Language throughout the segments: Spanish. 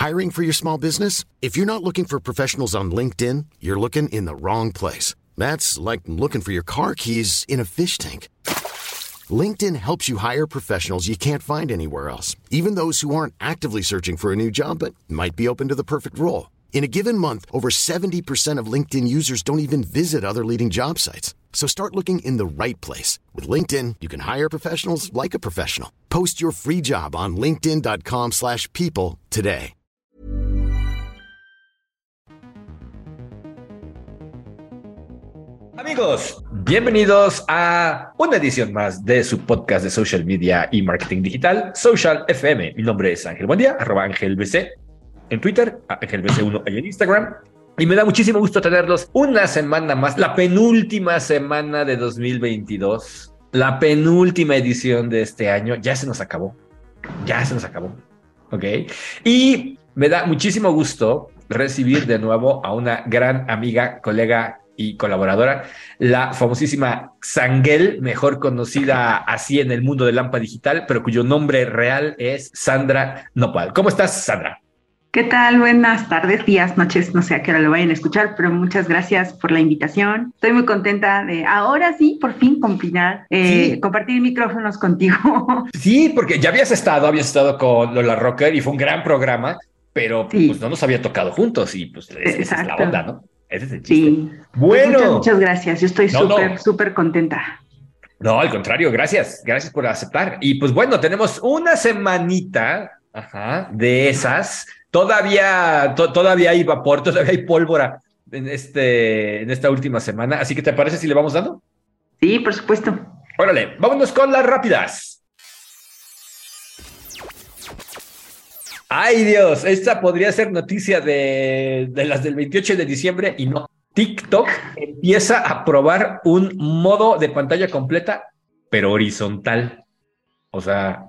Hiring for your small business? If you're not looking for professionals on LinkedIn, you're looking in the wrong place. That's like looking for your car keys in a fish tank. LinkedIn helps you hire professionals you can't find anywhere else, even those who aren't actively searching for a new job but might be open to the perfect role. In a given month, over 70% of LinkedIn users don't even visit other leading job sites. So start looking in the right place. With LinkedIn, you can hire professionals like a professional. Post your free job on linkedin.com/people today. Amigos, bienvenidos a una edición más de su podcast de social media y marketing digital, Social FM. Mi nombre es Ángel Buendía, @AngelBC en Twitter, AngelBC1 en Instagram. Y me da muchísimo gusto tenerlos una semana más, la penúltima semana de 2022, la penúltima edición de este año. Ya se nos acabó, ¿ok? Y me da muchísimo gusto recibir de nuevo a una gran amiga, colega y colaboradora, la famosísima Xangel, mejor conocida así en el mundo del Lampa Digital, pero cuyo nombre real es Sandra Nopal. ¿Cómo estás, Sandra? ¿Qué tal? Buenas tardes, días, noches, no sé a qué hora lo vayan a escuchar, pero muchas gracias por la invitación. Estoy muy contenta de ahora sí, por fin, compartir micrófonos contigo. Sí, porque ya habías estado con Lola Rocker y fue un gran programa, pero Sí. pues no nos había tocado juntos y pues esa es la onda, ¿no? Ese es el chiste. Sí. Bueno. Pues muchas gracias. Yo estoy súper contenta. No, al contrario, gracias por aceptar. Y pues bueno, tenemos una semanita, de esas. Todavía hay vapor, todavía hay pólvora en esta última semana. Así que, ¿te parece si le vamos dando? Sí, por supuesto. Órale, vámonos con las rápidas. ¡Ay, Dios! Esta podría ser noticia de las del 28 de diciembre y no. TikTok empieza a probar un modo de pantalla completa, pero horizontal. O sea...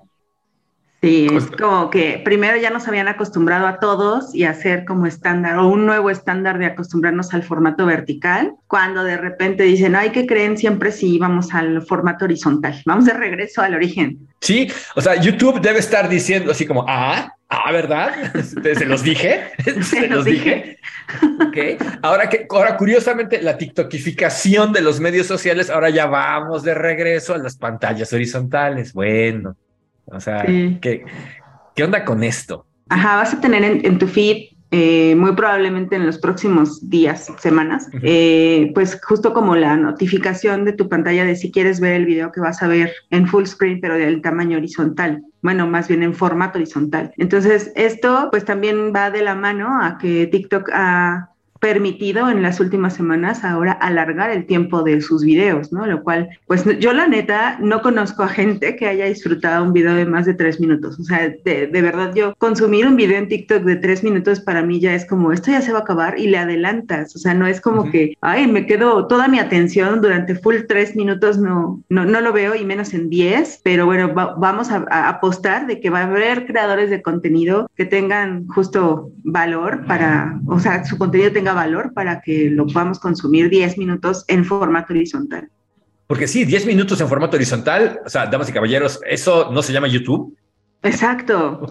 Sí, es como que primero ya nos habían acostumbrado a todos y hacer como estándar o un nuevo estándar de acostumbrarnos al formato vertical, cuando de repente dicen, ay, ¿qué creen? Siempre sí vamos al formato horizontal, vamos de regreso al origen. Sí, o sea, YouTube debe estar diciendo así como, ¿verdad? Se los dije. Se los dije. Okay. Ahora curiosamente, la tiktokificación de los medios sociales, ahora ya vamos de regreso a las pantallas horizontales. Bueno, o sea, sí. ¿Qué onda con esto? Vas a tener en tu feed, muy probablemente en los próximos días, semanas, pues justo como la notificación de tu pantalla de si quieres ver el video que vas a ver en full screen, pero del tamaño horizontal. Bueno, más bien en formato horizontal. Entonces, esto pues también va de la mano a que TikTok ha permitido en las últimas semanas ahora alargar el tiempo de sus videos, ¿no? Lo cual, pues yo la neta no conozco a gente que haya disfrutado un video de más de 3 minutos. O sea, de verdad, yo consumir un video en TikTok de 3 minutos para mí ya es como, esto ya se va a acabar y le adelantas. O sea, no es como que, me quedo toda mi atención durante full 3 minutos, no lo veo y menos en 10, pero bueno, vamos a apostar de que va a haber creadores de contenido que tengan justo valor o sea, su contenido tenga valor para que lo podamos consumir 10 minutos en formato horizontal. Porque sí, 10 minutos en formato horizontal, o sea, damas y caballeros, eso no se llama YouTube. Exacto.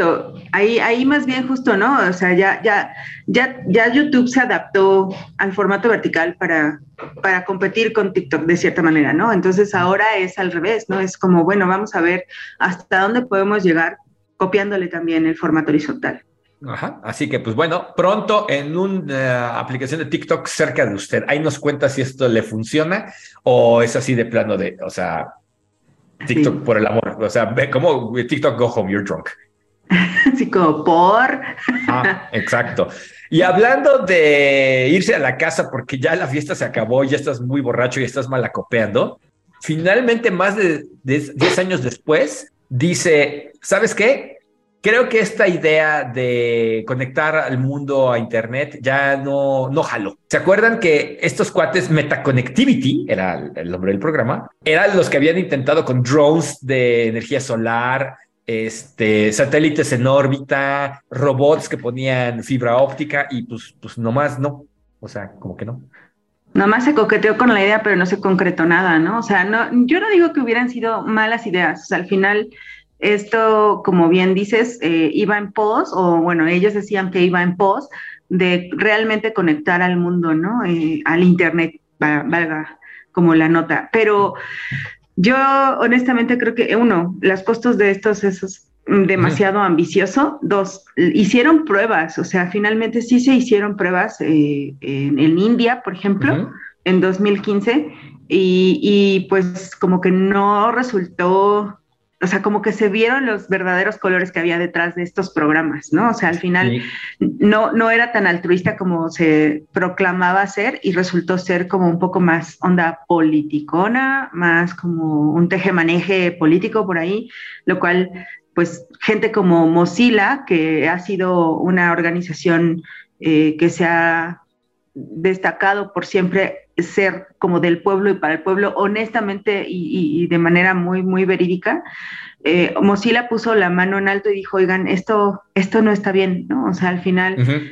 Ahí más bien justo, ¿no? O sea, ya YouTube se adaptó al formato vertical para competir con TikTok de cierta manera, ¿no? Entonces ahora es al revés, ¿no? Es como, bueno, vamos a ver hasta dónde podemos llegar copiándole también el formato horizontal. Así que pues bueno, pronto en una aplicación de TikTok cerca de usted. Ahí nos cuenta si esto le funciona o es así de plano o sea, TikTok por el amor. O sea, ve como TikTok go home, you're drunk. Así como por... exacto. Y hablando de irse a la casa porque ya la fiesta se acabó, ya estás muy borracho y estás malacopeando, finalmente más de 10 años después, dice, ¿sabes qué? Creo que esta idea de conectar al mundo a internet ya no jaló. ¿Se acuerdan que estos cuates, Metaconnectivity, era el nombre del programa, eran los que habían intentado con drones de energía solar, satélites en órbita, robots que ponían fibra óptica y pues nomás no? O sea, como que no. Nomás se coqueteó con la idea, pero no se concretó nada, ¿no? O sea, yo no digo que hubieran sido malas ideas. O sea, al final esto, como bien dices, iba en pos, o bueno, ellos decían que iba en pos de realmente conectar al mundo, ¿no? Al Internet, valga como la nota. Pero yo honestamente creo que, uno, los costos de estos es demasiado ambicioso. Dos, hicieron pruebas, o sea, finalmente sí se hicieron pruebas en India, por ejemplo, en 2015, y pues como que no resultó, o sea, como que se vieron los verdaderos colores que había detrás de estos programas, ¿no? O sea, al final no era tan altruista como se proclamaba ser y resultó ser como un poco más onda politicona, más como un tejemaneje político por ahí, lo cual, pues, gente como Mozilla, que ha sido una organización que se ha destacado por siempre ser como del pueblo y para el pueblo, honestamente y de manera muy, muy verídica, Mozilla puso la mano en alto y dijo, oigan, esto no está bien, ¿no? O sea, al final,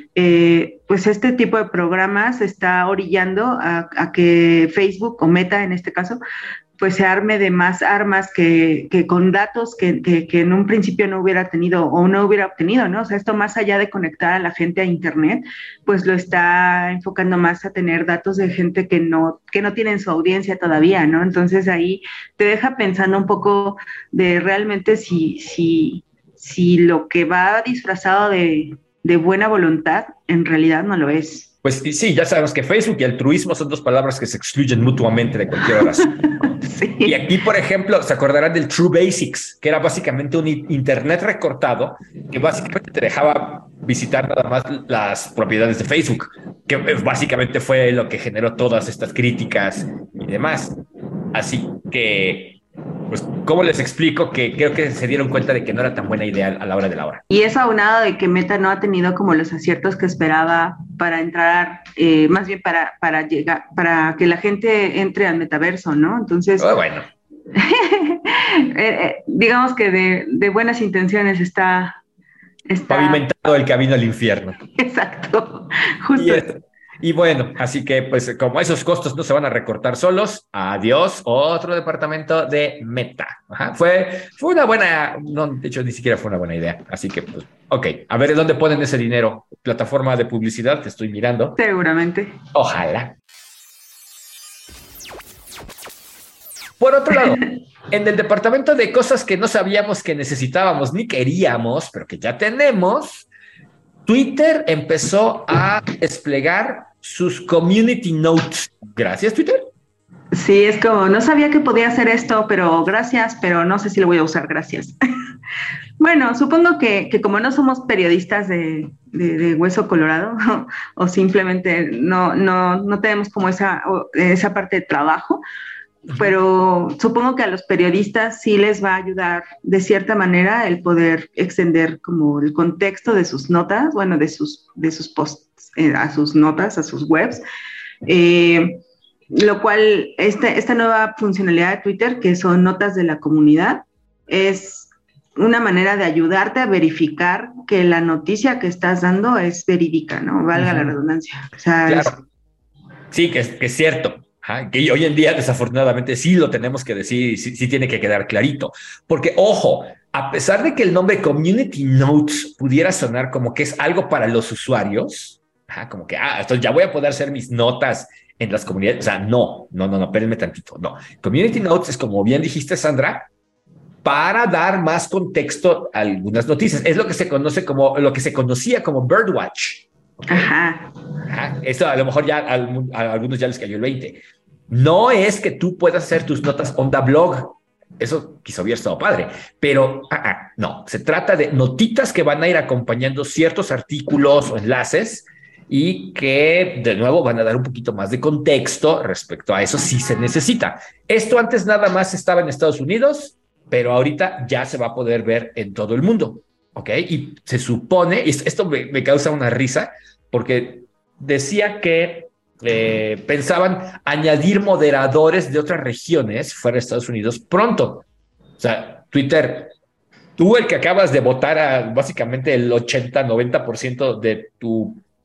pues este tipo de programas está orillando a que Facebook o Meta en este caso, pues se arme de más armas que con datos que en un principio no hubiera tenido o no hubiera obtenido, ¿no? O sea, esto más allá de conectar a la gente a Internet, pues lo está enfocando más a tener datos de gente que no tienen su audiencia todavía, ¿no? Entonces ahí te deja pensando un poco de realmente si lo que va disfrazado de buena voluntad en realidad no lo es. Pues sí, ya sabemos que Facebook y altruismo son dos palabras que se excluyen mutuamente de cualquier oración. Sí. Y aquí, por ejemplo, se acordarán del True Basics, que era básicamente un internet recortado que básicamente te dejaba visitar nada más las propiedades de Facebook, que básicamente fue lo que generó todas estas críticas y demás. Así que, pues, ¿cómo les explico que creo que se dieron cuenta de que no era tan buena idea a la hora de la hora? Y eso aunado de que Meta no ha tenido como los aciertos que esperaba para entrar, más bien para llegar, para que la gente entre al metaverso, ¿no? Entonces, bueno. Digamos que de buenas intenciones está pavimentado el camino al infierno. Exacto, justo. Y bueno, así que pues como esos costos no se van a recortar solos, adiós, otro departamento de Meta. Ajá. Fue una buena, no, de hecho ni siquiera fue una buena idea. Así que pues, ok, a ver dónde ponen ese dinero. Plataforma de publicidad, te estoy mirando. Seguramente. Ojalá. Por otro lado, en el departamento de cosas que no sabíamos que necesitábamos ni queríamos, pero que ya tenemos, Twitter empezó a desplegar sus community notes. Gracias, Twitter. Sí, es como, no sabía que podía hacer esto, pero gracias, pero no sé si lo voy a usar, gracias. Bueno, supongo que como no somos periodistas de hueso colorado o simplemente no tenemos como esa parte de trabajo, pero supongo que a los periodistas sí les va a ayudar de cierta manera el poder extender como el contexto de sus notas, bueno, de sus posts, a sus notas, a sus webs, lo cual esta nueva funcionalidad de Twitter, que son notas de la comunidad, es una manera de ayudarte a verificar que la noticia que estás dando es verídica, ¿no? Valga la redundancia. O sea, claro. Sí, que es cierto. Que hoy en día desafortunadamente sí lo tenemos que decir, sí tiene que quedar clarito, porque ojo, a pesar de que el nombre Community Notes pudiera sonar como que es algo para los usuarios, como que entonces ya voy a poder hacer mis notas en las comunidades, o sea, no, espérenme tantito, no. Community Notes es, como bien dijiste, Sandra, para dar más contexto a algunas noticias, es lo que se conoce como, lo que se conocía como Birdwatch. Okay. Esto a lo mejor ya a algunos ya les cayó el 20. No es que tú puedas hacer tus notas onda blog. Eso quizá hubiera estado padre, pero no. Se trata de notitas que van a ir acompañando ciertos artículos o enlaces y que de nuevo van a dar un poquito más de contexto respecto a eso si se necesita. Esto antes nada más estaba en Estados Unidos, pero ahorita ya se va a poder ver en todo el mundo. ¿Ok? Y se supone, y esto me causa una risa, porque decía que pensaban añadir moderadores de otras regiones fuera de Estados Unidos pronto. O sea, Twitter, tú el que acabas de votar a básicamente el 80-90% de tu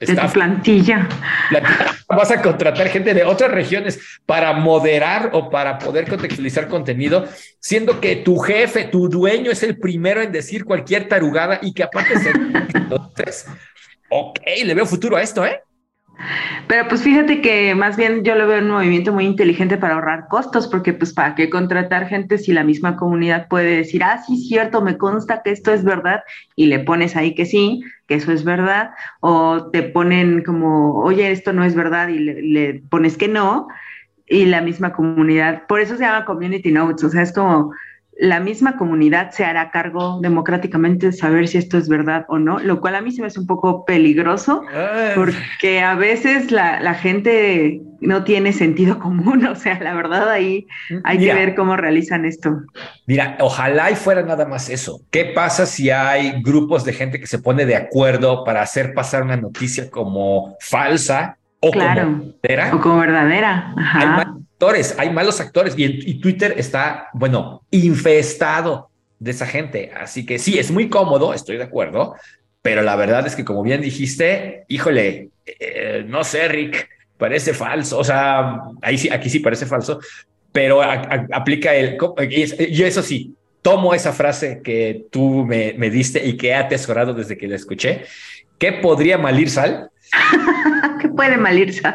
De tu plantilla. Vas a contratar gente de otras regiones para moderar o para poder contextualizar contenido, siendo que tu jefe, tu dueño es el primero en decir cualquier tarugada y que aparte se... Entonces, ok, le veo futuro a esto, ¿eh? Pero pues fíjate que más bien yo lo veo un movimiento muy inteligente para ahorrar costos, porque pues para qué contratar gente si la misma comunidad puede decir, sí, cierto, me consta que esto es verdad, y le pones ahí que sí, que eso es verdad, o te ponen como, oye, esto no es verdad, y le pones que no, y la misma comunidad, por eso se llama Community Notes, o sea, es como la misma comunidad se hará cargo democráticamente de saber si esto es verdad o no, lo cual a mí se me hace un poco peligroso, porque a veces la gente no tiene sentido común, o sea, la verdad ahí hay que ver cómo realizan esto. Mira, ojalá y fuera nada más eso. ¿Qué pasa si hay grupos de gente que se pone de acuerdo para hacer pasar una noticia como falsa o como verdadera? O como verdadera. Ajá. Hay malos actores y Twitter está, bueno, infestado de esa gente. Así que sí, es muy cómodo, estoy de acuerdo, pero la verdad es que como bien dijiste, híjole, no sé, Rick, parece falso. O sea, aquí sí parece falso, pero aplica y eso sí, tomo esa frase que tú me diste y que he atesorado desde que la escuché. ¿Qué podría malir sal? ¿Qué puede malir sal?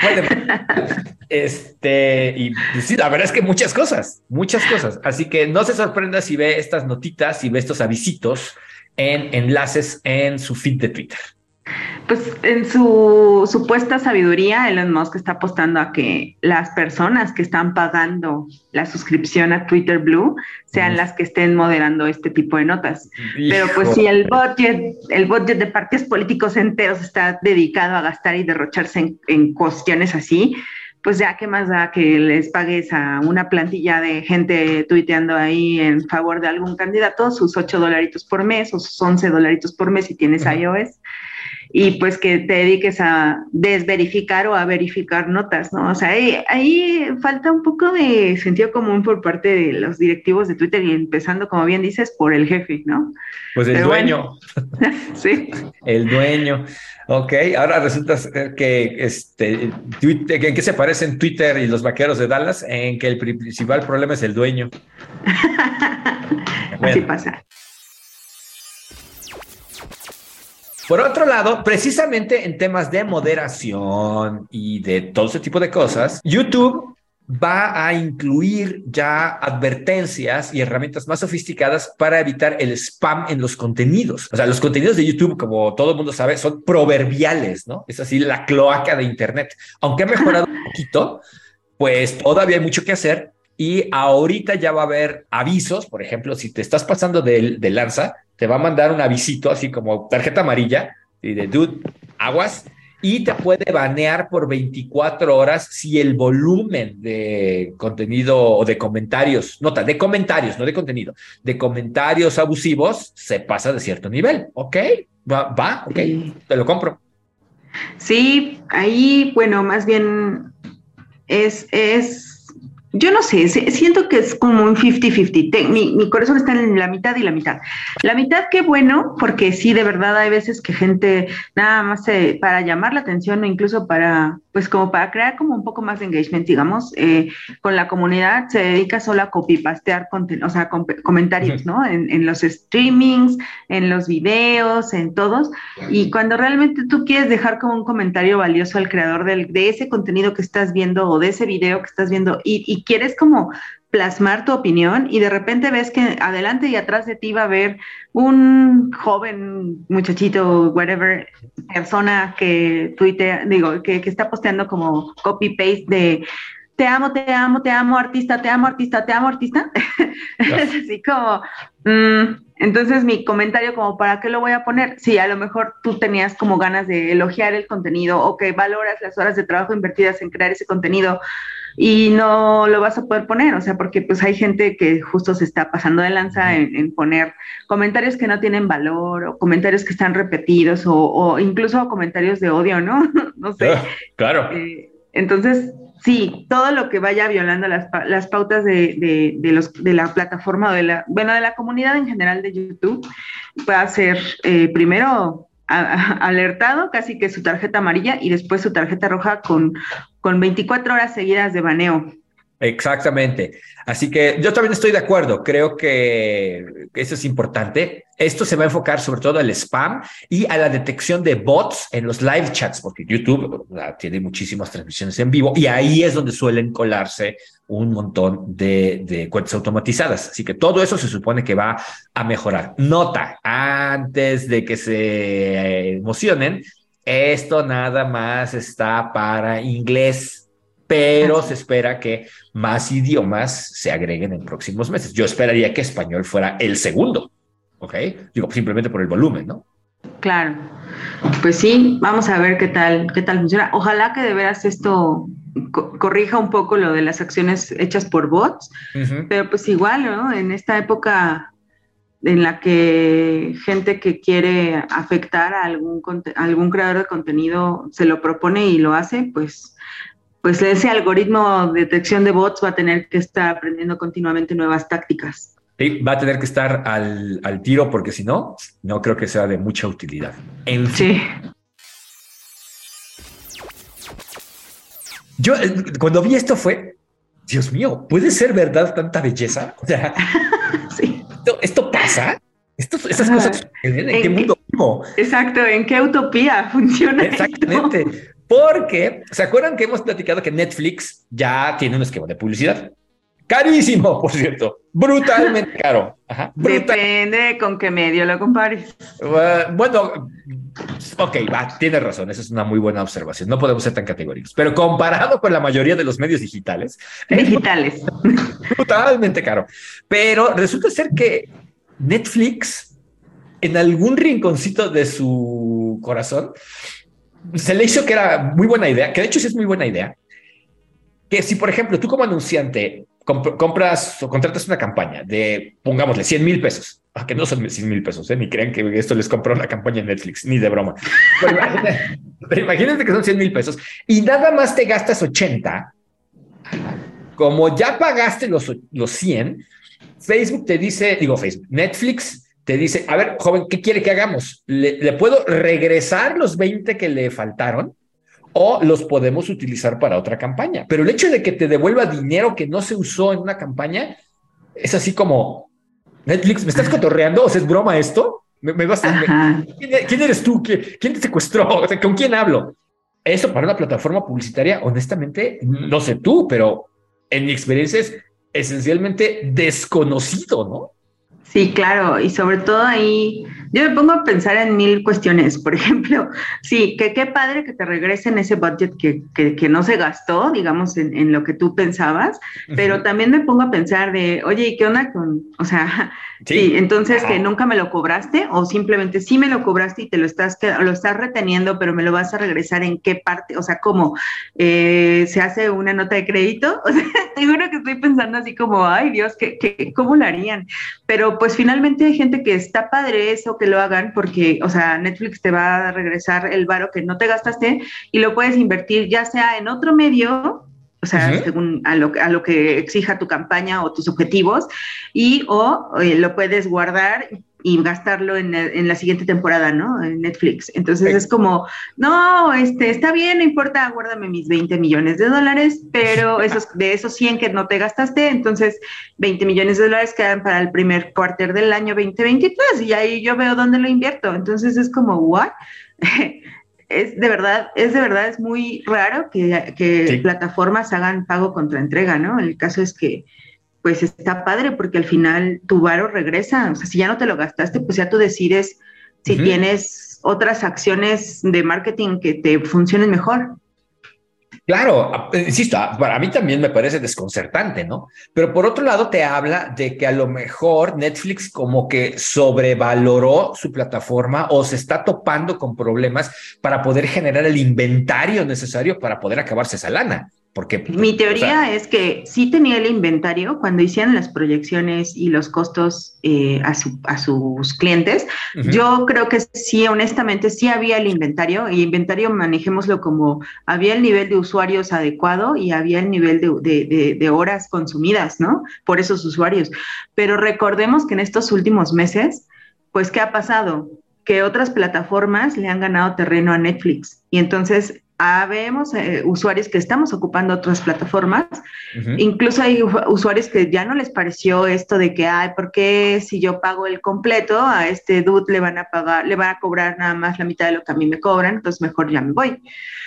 Y pues, sí, la verdad es que muchas cosas. Así que no se sorprenda si ve estas notitas, si ve estos avisitos en enlaces en su feed de Twitter. Pues en su supuesta sabiduría, Elon Musk está apostando a que las personas que están pagando la suscripción a Twitter Blue sean las que estén moderando este tipo de notas. Pero pues si el budget de partidos políticos enteros está dedicado a gastar y derrocharse en cuestiones así, pues ya qué más da que les pagues a una plantilla de gente tuiteando ahí en favor de algún candidato sus $8 por mes o sus $11 por mes si tienes iOS. Y pues que te dediques a desverificar o a verificar notas, ¿no? O sea, ahí falta un poco de sentido común por parte de los directivos de Twitter y empezando, como bien dices, por el jefe, ¿no? Pues el dueño. Bueno. Sí. El dueño. Ok, ahora resulta que Twitter, ¿en qué se parecen Twitter y los Vaqueros de Dallas? En que el principal problema es el dueño. Así pasa. Por otro lado, precisamente en temas de moderación y de todo ese tipo de cosas, YouTube va a incluir ya advertencias y herramientas más sofisticadas para evitar el spam en los contenidos. O sea, los contenidos de YouTube, como todo el mundo sabe, son proverbiales, ¿no? Es así la cloaca de Internet. Aunque ha mejorado un poquito, pues todavía hay mucho que hacer y ahorita ya va a haber avisos. Por ejemplo, si te estás pasando de lanza, te va a mandar un avisito así como tarjeta amarilla y de dude, aguas, y te puede banear por 24 horas si el volumen de contenido o de comentarios, nota, de comentarios, no de contenido, de comentarios abusivos se pasa de cierto nivel. ¿Ok? Ok, te lo compro. Sí, ahí, bueno, más bien yo no sé, siento que es como un 50-50. Mi corazón está en la mitad y la mitad. La mitad, qué bueno, porque sí, de verdad hay veces que gente nada más para llamar la atención o incluso para, pues como para crear como un poco más de engagement, digamos, con la comunidad, se dedica solo a copy-pastear o sea, comentarios, ¿no? En los streamings, en los videos, en todos. Y cuando realmente tú quieres dejar como un comentario valioso al creador de ese contenido que estás viendo o de ese video que estás viendo y quieres como plasmar tu opinión y de repente ves que adelante y atrás de ti va a haber un joven muchachito, whatever, persona que tuitea, que está posteando como copy-paste de te amo, te amo, te amo, artista, te amo, artista, te amo, artista. Es así como, entonces mi comentario como, ¿para qué lo voy a poner? Sí, a lo mejor tú tenías como ganas de elogiar el contenido o que valoras las horas de trabajo invertidas en crear ese contenido y no lo vas a poder poner, o sea, porque pues hay gente que justo se está pasando de lanza en poner comentarios que no tienen valor o comentarios que están repetidos o incluso comentarios de odio, ¿no? No sé. Claro. Entonces, sí, todo lo que vaya violando las pautas de la plataforma o de la comunidad en general de YouTube va a ser, primero, alertado, casi que su tarjeta amarilla y después su tarjeta roja con 24 horas seguidas de baneo. Exactamente. Así que yo también estoy de acuerdo. Creo que eso es importante. Esto se va a enfocar sobre todo al spam y a la detección de bots en los live chats, porque YouTube tiene muchísimas transmisiones en vivo y ahí es donde suelen colarse un montón de cuentas automatizadas. Así que todo eso se supone que va a mejorar. Nota, antes de que se emocionen, esto nada más está para inglés, pero se espera que más idiomas se agreguen en próximos meses. Yo esperaría que español fuera el segundo, ¿ok? Digo, simplemente por el volumen, ¿no? Claro, pues sí, vamos a ver qué tal funciona. Ojalá que de veras esto corrija un poco lo de las acciones hechas por bots, pero pues igual, ¿no? En esta época en la que gente que quiere afectar a algún creador de contenido se lo propone y lo hace, pues ese algoritmo de detección de bots va a tener que estar aprendiendo continuamente nuevas tácticas. Sí, va a tener que estar al tiro porque si no, no creo que sea de mucha utilidad. En fin. Sí. Yo cuando vi esto fue, Dios mío, ¿puede ser verdad tanta belleza? O sea, sí. ¿Esto pasa? ¿Esas cosas suceden? ¿En qué mundo vivo? Exacto, ¿en qué utopía funciona? Exactamente. Esto? Porque, ¿se acuerdan que hemos platicado que Netflix ya tiene un esquema de publicidad? Carísimo, por cierto. Brutalmente caro. Ajá, depende con qué medio lo compares. Bueno, ok, tienes razón. Esa es una muy buena observación. No podemos ser tan categóricos. Pero comparado con la mayoría de los medios digitales. Es brutalmente caro. Pero resulta ser que Netflix, en algún rinconcito de su corazón, se le hizo que era muy buena idea, que de hecho sí es muy buena idea, que si, por ejemplo, tú como anunciante compras o contratas una campaña de, pongámosle, 100,000 pesos, que no son 100,000 pesos, ni crean que esto les compró una campaña en Netflix, ni de broma. Pero imagínate que son 100,000 pesos y nada más te gastas 80, como ya pagaste los 100, Netflix te dice, a ver, joven, ¿qué quiere que hagamos? ¿Le puedo regresar los 20 que le faltaron o los podemos utilizar para otra campaña? Pero el hecho de que te devuelva dinero que no se usó en una campaña es así como, Netflix, ¿me estás cotorreando? ¿O sea, es broma esto? ¿Quién eres tú? ¿Quién te secuestró? O sea, ¿con quién hablo? Eso para una plataforma publicitaria, honestamente, no sé tú, pero en mi experiencia es esencialmente desconocido, ¿no? Sí, claro, y sobre todo ahí, yo me pongo a pensar en 1000 cuestiones. Por ejemplo, sí, que qué padre que te regresen ese budget que no se gastó, digamos, en lo que tú pensabas, pero también me pongo a pensar de, oye, ¿y qué onda con, o sea, sí entonces que nunca me lo cobraste o simplemente sí me lo cobraste y te lo estás reteniendo, pero me lo vas a regresar en qué parte? O sea, ¿cómo? ¿Se hace una nota de crédito? O sea, te juro que estoy pensando así como, ay Dios, ¿cómo lo harían? Pero pues finalmente hay gente que está padre eso, que lo hagan, porque, o sea, Netflix te va a regresar el varo que no te gastaste y lo puedes invertir ya sea en otro medio, o sea, según a lo que exija tu campaña o tus objetivos, o lo puedes guardar y gastarlo en la siguiente temporada, ¿no? En Netflix. Entonces es como, no, está bien, no importa, guárdame mis $20 millones, pero de esos 100 que no te gastaste, entonces $20 millones quedan para el primer cuarter del año 2023 y ahí yo veo dónde lo invierto. Entonces es como, ¿what? Es de verdad, es muy raro que plataformas hagan pago contra entrega, ¿no? El caso es que pues está padre porque al final tu varo regresa. O sea, si ya no te lo gastaste, pues ya tú decides si tienes otras acciones de marketing que te funcionen mejor. Claro, insisto, para mí también me parece desconcertante, ¿no? Pero por otro lado te habla de que a lo mejor Netflix como que sobrevaloró su plataforma o se está topando con problemas para poder generar el inventario necesario para poder acabarse esa lana. Porque, mi teoría es que sí tenía el inventario cuando hicieron las proyecciones y los costos a sus clientes. Yo creo que sí, honestamente, sí había el inventario, y inventario manejémoslo como había el nivel de usuarios adecuado y había el nivel de horas consumidas, ¿no? Por esos usuarios. Pero recordemos que en estos últimos meses, pues, ¿qué ha pasado? que otras plataformas le han ganado terreno a Netflix. Y entonces vemos usuarios que estamos ocupando otras plataformas. Incluso hay usuarios que ya no les pareció esto de que, ay, ¿por qué si yo pago el completo a este dude le van a cobrar nada más la mitad de lo que a mí me cobran? Entonces mejor ya me voy.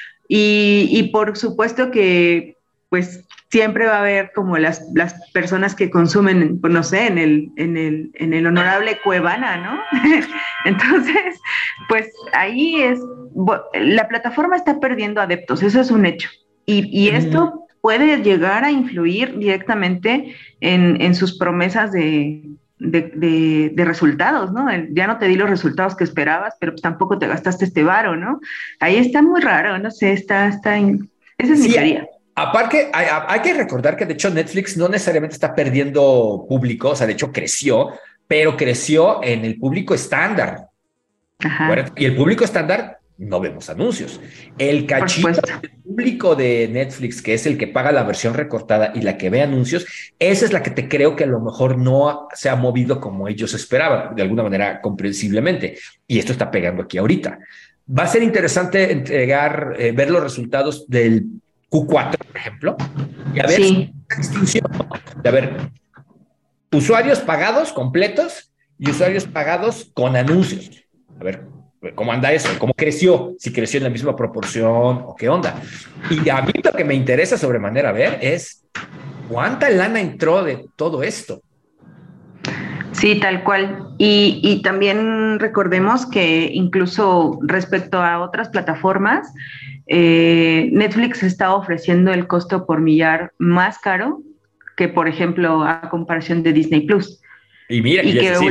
Y por supuesto que pues siempre va a haber como las personas que consumen, pues, no sé, en el honorable Cuevana, ¿no? Entonces, pues ahí la plataforma está perdiendo adeptos, eso es un hecho. Y esto puede llegar a influir directamente en sus promesas de resultados, ¿no? Ya no te di los resultados que esperabas, pero tampoco te gastaste este varo, ¿no? Ahí está muy raro, no sé, esa es mi teoría. Aparte, hay que recordar que de hecho Netflix no necesariamente está perdiendo público, o sea, de hecho creció, pero creció en el público estándar. Ajá. Y el público estándar no vemos anuncios. El cachito del público de Netflix, que es el que paga la versión recortada y la que ve anuncios, esa es la que te creo que a lo mejor no se ha movido como ellos esperaban, de alguna manera comprensiblemente. Y esto está pegando aquí ahorita. Va a ser interesante ver los resultados del Q4, por ejemplo, y a ver si hay distinción. A ver, usuarios pagados completos y usuarios pagados con anuncios. A ver, ¿cómo anda eso? ¿Cómo creció? Si creció en la misma proporción o qué onda. Y a mí lo que me interesa sobremanera ver es cuánta lana entró de todo esto. Sí, tal cual. Y también recordemos que incluso respecto a otras plataformas, Netflix está ofreciendo el costo por millar más caro que, por ejemplo, a comparación de Disney Plus. Y mira,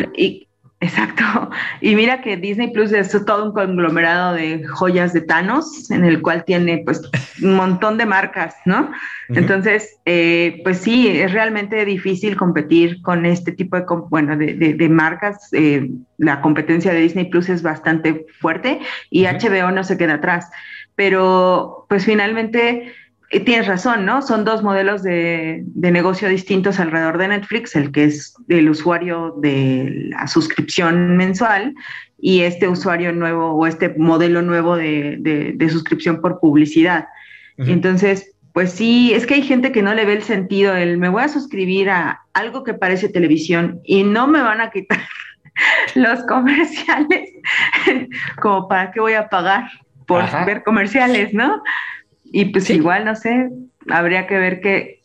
exacto. Y mira que Disney Plus es todo un conglomerado de joyas de Thanos, en el cual tiene pues un montón de marcas, ¿no? Entonces, pues sí, es realmente difícil competir con este tipo de marcas. La competencia de Disney Plus es bastante fuerte y HBO no se queda atrás. Pero pues finalmente tienes razón, ¿no? Son dos modelos de negocio distintos alrededor de Netflix, el que es el usuario de la suscripción mensual y este usuario nuevo o este modelo nuevo de suscripción por publicidad. Entonces, pues sí, es que hay gente que no le ve el sentido, me voy a suscribir a algo que parece televisión y no me van a quitar los comerciales, como para qué voy a pagar por ver comerciales, ¿no? Y pues igual, no sé, habría que ver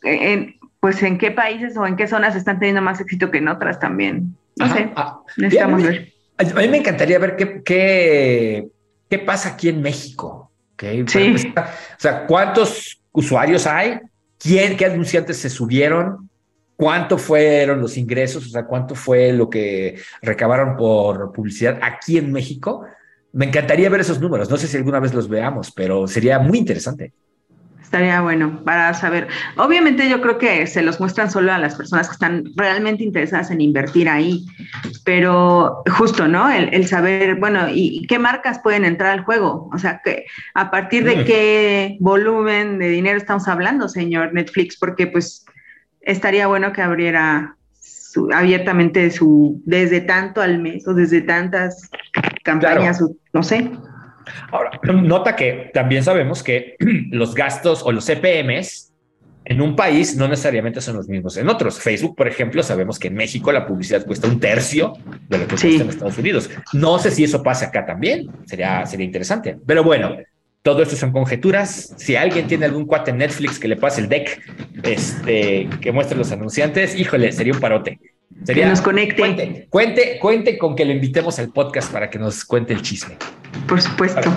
en qué países o en qué zonas están teniendo más éxito que en otras también. No sé, necesitamos ver. A mí me encantaría ver qué pasa aquí en México. ¿Okay? Sí. O sea, ¿cuántos usuarios hay? ¿Qué anunciantes se subieron? ¿Cuánto fueron los ingresos? O sea, ¿cuánto fue lo que recabaron por publicidad aquí en México? Me encantaría ver esos números. No sé si alguna vez los veamos, pero sería muy interesante. Estaría bueno para saber. Obviamente yo creo que se los muestran solo a las personas que están realmente interesadas en invertir ahí, pero justo, ¿no? El saber, bueno, ¿y qué marcas pueden entrar al juego? O sea, ¿a partir de qué volumen de dinero estamos hablando, señor Netflix? Porque pues estaría bueno que abriera abiertamente desde tanto al mes o desde tantas campañas, claro. No sé. Ahora, nota que también sabemos que los gastos o los CPMs en un país no necesariamente son los mismos en otros. Facebook, por ejemplo, sabemos que en México la publicidad cuesta 1/3 de lo que cuesta en Estados Unidos. No sé si eso pasa acá también. Sería interesante. Pero bueno, todo esto son conjeturas. Si alguien tiene algún cuate en Netflix que le pase el deck, que muestre los anunciantes, híjole, sería un parote. Que nos conecte. Cuente con que le invitemos al podcast para que nos cuente el chisme. Por supuesto.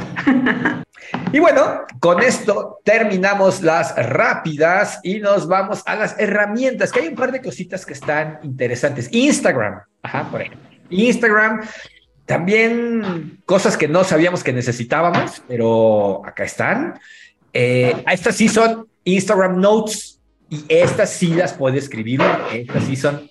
Y bueno, con esto terminamos las rápidas y nos vamos a las herramientas, que hay un par de cositas que están interesantes. Instagram, por ejemplo. Instagram, también cosas que no sabíamos que necesitábamos, pero acá están. Estas sí son Instagram Notes y estas sí las puede escribir. Estas sí son...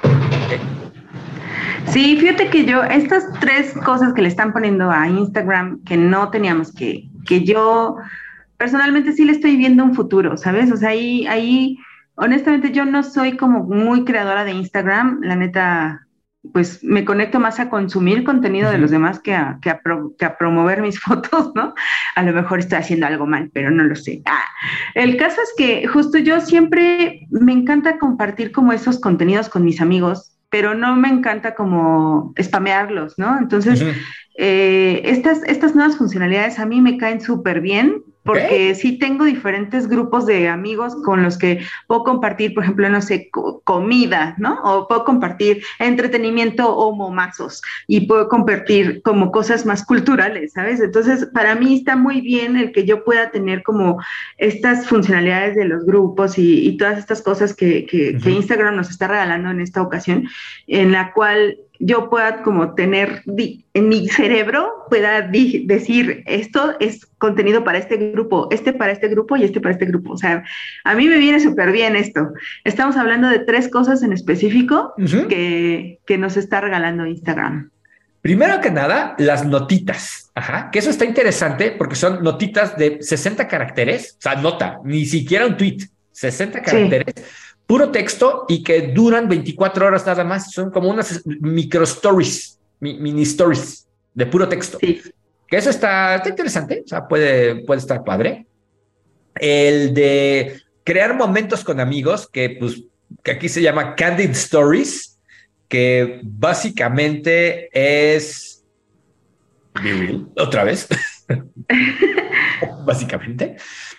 Sí, fíjate que estas 3 cosas que le están poniendo a Instagram que no teníamos, que yo personalmente sí le estoy viendo un futuro, ¿sabes? O sea, ahí honestamente yo no soy como muy creadora de Instagram, la neta pues me conecto más a consumir contenido de los demás que a promover mis fotos, ¿no? A lo mejor estoy haciendo algo mal, pero no lo sé. El caso es que justo yo siempre me encanta compartir como esos contenidos con mis amigos, pero no me encanta como spamearlos, ¿no? Entonces, estas nuevas funcionalidades a mí me caen súper bien, porque sí tengo diferentes grupos de amigos con los que puedo compartir, por ejemplo, no sé, comida, ¿no? O puedo compartir entretenimiento o momazos y puedo compartir como cosas más culturales, ¿sabes? Entonces, para mí está muy bien el que yo pueda tener como estas funcionalidades de los grupos y todas estas cosas que Instagram nos está regalando en esta ocasión, en la cual yo pueda como tener en mi cerebro, pueda decir, esto es contenido para este grupo, este para este grupo y este para este grupo. O sea, a mí me viene súper bien esto. Estamos hablando de 3 cosas en específico que nos está regalando Instagram. Primero que nada, las notitas. Que eso está interesante porque son notitas de 60 caracteres. O sea, nota, ni siquiera un tweet, 60 caracteres. Sí. Puro texto y que duran 24 horas nada más. Son como unas micro stories, mini stories de puro texto. Sí. Que eso está interesante, o sea, puede estar padre. El de crear momentos con amigos, que aquí se llama Candid Stories, que básicamente es Be Real, otra vez. Básicamente.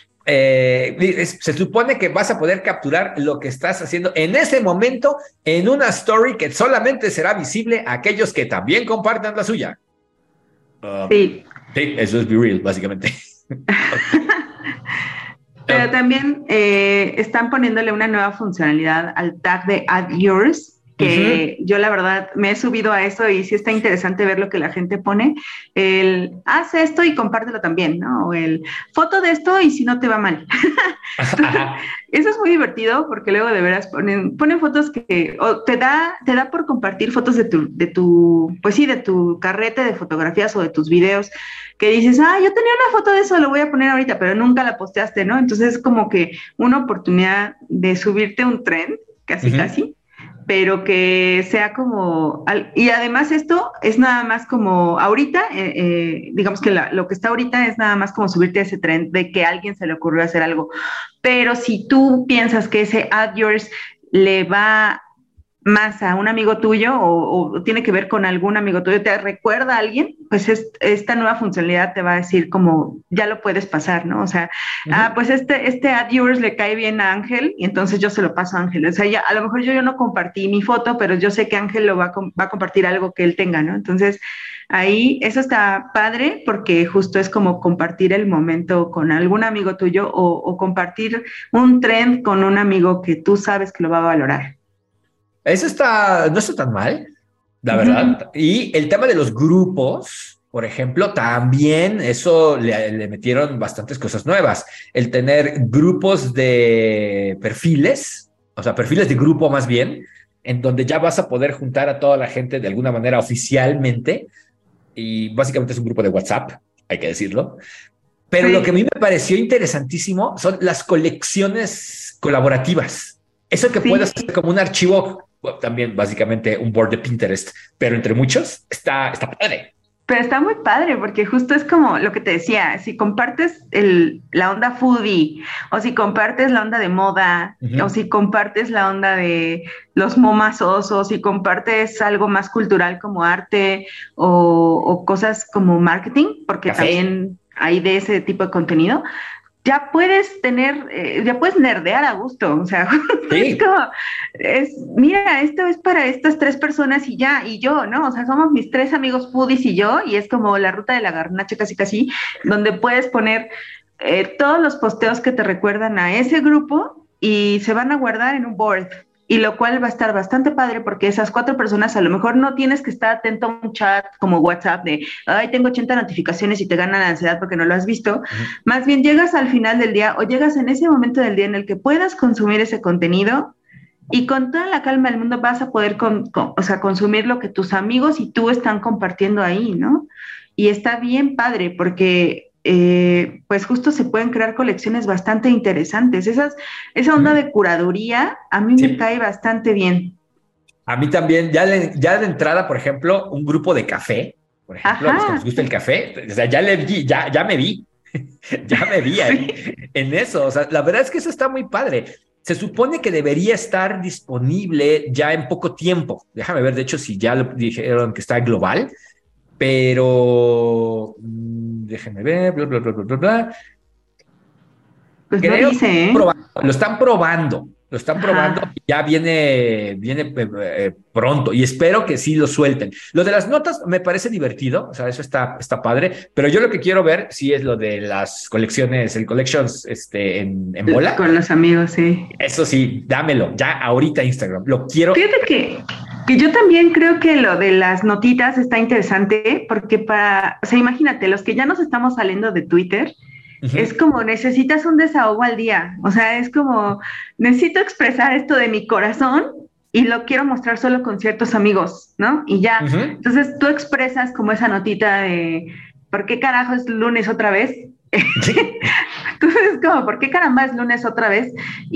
Se supone que vas a poder capturar lo que estás haciendo en ese momento en una story que solamente será visible a aquellos que también compartan la suya. Sí, eso es Be Real, básicamente. Pero también están poniéndole una nueva funcionalidad al tag de Add Yours, que yo la verdad me he subido a eso y sí está interesante ver lo que la gente pone. Haz esto y compártelo también, ¿no? O foto de esto y si no te va mal. Eso es muy divertido porque luego de veras ponen fotos que o te da por compartir fotos de tu carrete de fotografías o de tus videos, que dices, yo tenía una foto de eso, lo voy a poner ahorita, pero nunca la posteaste, ¿no? Entonces es como que una oportunidad de subirte un trend, casi, pero que sea como... Y además esto es nada más como ahorita, digamos que lo que está ahorita es nada más como subirte a ese trend de que a alguien se le ocurrió hacer algo. Pero si tú piensas que ese Add Yours le va más a un amigo tuyo o tiene que ver con algún amigo tuyo, te recuerda a alguien, pues esta nueva funcionalidad te va a decir como ya lo puedes pasar, ¿no? O sea, pues este Add Yours le cae bien a Ángel y entonces yo se lo paso a Ángel. O sea, a lo mejor yo no compartí mi foto, pero yo sé que Ángel lo va a compartir algo que él tenga, ¿no? Entonces, ahí eso está padre porque justo es como compartir el momento con algún amigo tuyo o compartir un trend con un amigo que tú sabes que lo va a valorar. Eso no está tan mal, la verdad. Y el tema de los grupos, por ejemplo, también eso le metieron bastantes cosas nuevas. El tener grupos de perfiles, o sea, perfiles de grupo más bien, en donde ya vas a poder juntar a toda la gente de alguna manera oficialmente. Y básicamente es un grupo de WhatsApp, hay que decirlo. Pero lo que a mí me pareció interesantísimo son las colecciones colaborativas. Eso que puedes hacer como un archivo, también básicamente un board de Pinterest, pero entre muchos, está padre. Pero está muy padre porque justo es como lo que te decía, si compartes la onda foodie o si compartes la onda de moda o si compartes la onda de los momazos o si compartes algo más cultural como arte o cosas como marketing, porque también hay de ese tipo de contenido, ya puedes nerdear a gusto, o sea, es como, mira, esto es para estas 3 personas y yo, ¿no? O sea, somos mis 3 amigos foodies y yo, y es como la ruta de la garnacha casi, donde puedes poner todos los posteos que te recuerdan a ese grupo y se van a guardar en un board. Y lo cual va a estar bastante padre porque esas 4 personas a lo mejor no tienes que estar atento a un chat como WhatsApp de, tengo 80 notificaciones y te gana la ansiedad porque no lo has visto. Más bien llegas al final del día o llegas en ese momento del día en el que puedas consumir ese contenido y con toda la calma del mundo vas a poder consumir lo que tus amigos y tú están compartiendo ahí, ¿no? Y está bien padre porque... pues justo se pueden crear colecciones bastante interesantes. Esa onda de curaduría a mí me cae bastante bien. A mí también, ya de entrada, por ejemplo, un grupo de café, por ejemplo, a los que nos gusta el café, o sea, ya me vi, ya me vi en eso. O sea, la verdad es que eso está muy padre. Se supone que debería estar disponible ya en poco tiempo. Déjame ver, de hecho, si ya lo dijeron que está global, pero déjenme ver, bla, bla, bla, bla, bla, bla. Pues Creo no dice, ¿eh? lo están probando, y ya viene pronto, y espero que sí lo suelten. Lo de las notas me parece divertido, o sea, eso está padre, pero yo lo que quiero ver sí es lo de las colecciones, el collections en bola. Con los amigos, sí. Eso sí, dámelo, ya ahorita Instagram, lo quiero. Fíjate que yo también creo que lo de las notitas está interesante porque o sea, imagínate, los que ya nos estamos saliendo de Twitter, es como necesitas un desahogo al día, o sea, es como necesito expresar esto de mi corazón y lo quiero mostrar solo con ciertos amigos, ¿no? Y ya, entonces tú expresas como esa notita de ¿por qué carajo es lunes otra vez? Entonces, como, ¿por qué caramba es lunes otra vez?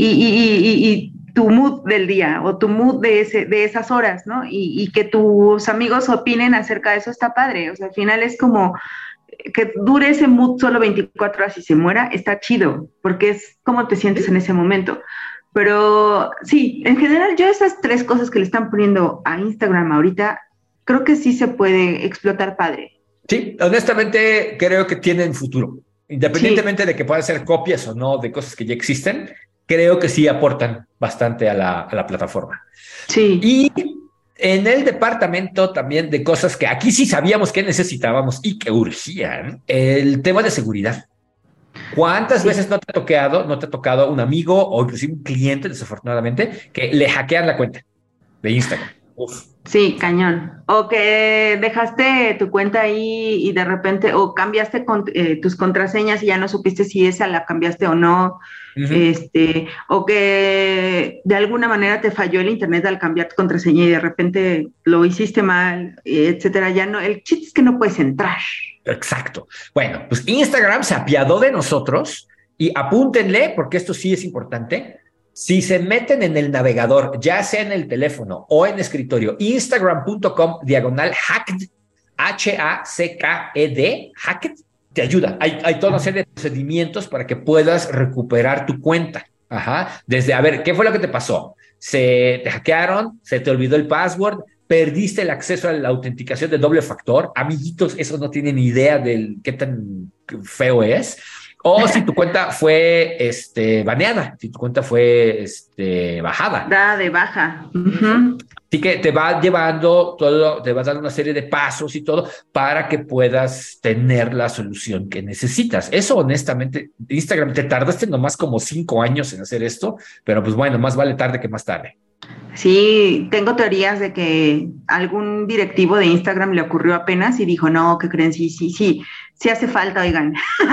Y tu mood del día o tu mood de esas horas, ¿no? Y que tus amigos opinen acerca de eso está padre. O sea, al final es como que dure ese mood solo 24 horas y se muera, está chido, porque es cómo te sientes en ese momento. Pero sí, en general yo esas 3 cosas que le están poniendo a Instagram ahorita, creo que sí se puede explotar padre. Sí, honestamente creo que tienen futuro. Independientemente de que puedan ser copias o no de cosas que ya existen, creo que sí aportan bastante a la plataforma. Sí. Y en el departamento también de cosas que aquí sí sabíamos que necesitábamos y que urgían, el tema de seguridad. ¿Cuántas veces no te ha tocado un amigo o inclusive un cliente, desafortunadamente, que le hackean la cuenta de Instagram? Uf. Sí, cañón. O que dejaste tu cuenta ahí y de repente, o cambiaste tus contraseñas y ya no supiste si esa la cambiaste o no. O que de alguna manera te falló el internet al cambiar tu contraseña y de repente lo hiciste mal, etcétera. Ya no, el chiste es que no puedes entrar. Exacto. Bueno, pues Instagram se apiadó de nosotros y apúntenle, porque esto sí es importante. Si se meten en el navegador, ya sea en el teléfono o en escritorio, instagram.com/hacked, HACKED, hacked, te ayuda. Hay toda una serie de procedimientos para que puedas recuperar tu cuenta. Ajá. Desde, a ver, ¿qué fue lo que te pasó? Se te hackearon, se te olvidó el password, perdiste el acceso a la autenticación de doble factor. Amiguitos, eso no tienen idea de qué tan feo es. O si tu cuenta fue baneada, si tu cuenta fue bajada. Da de baja. Así que te va llevando todo, te va dando una serie de pasos y todo para que puedas tener la solución que necesitas. Eso, honestamente, Instagram, te tardaste nomás como 5 años en hacer esto, pero pues bueno, más vale tarde que más tarde. Sí, tengo teorías de que algún directivo de Instagram le ocurrió apenas y dijo, no, ¿qué creen? Sí hace falta, oigan.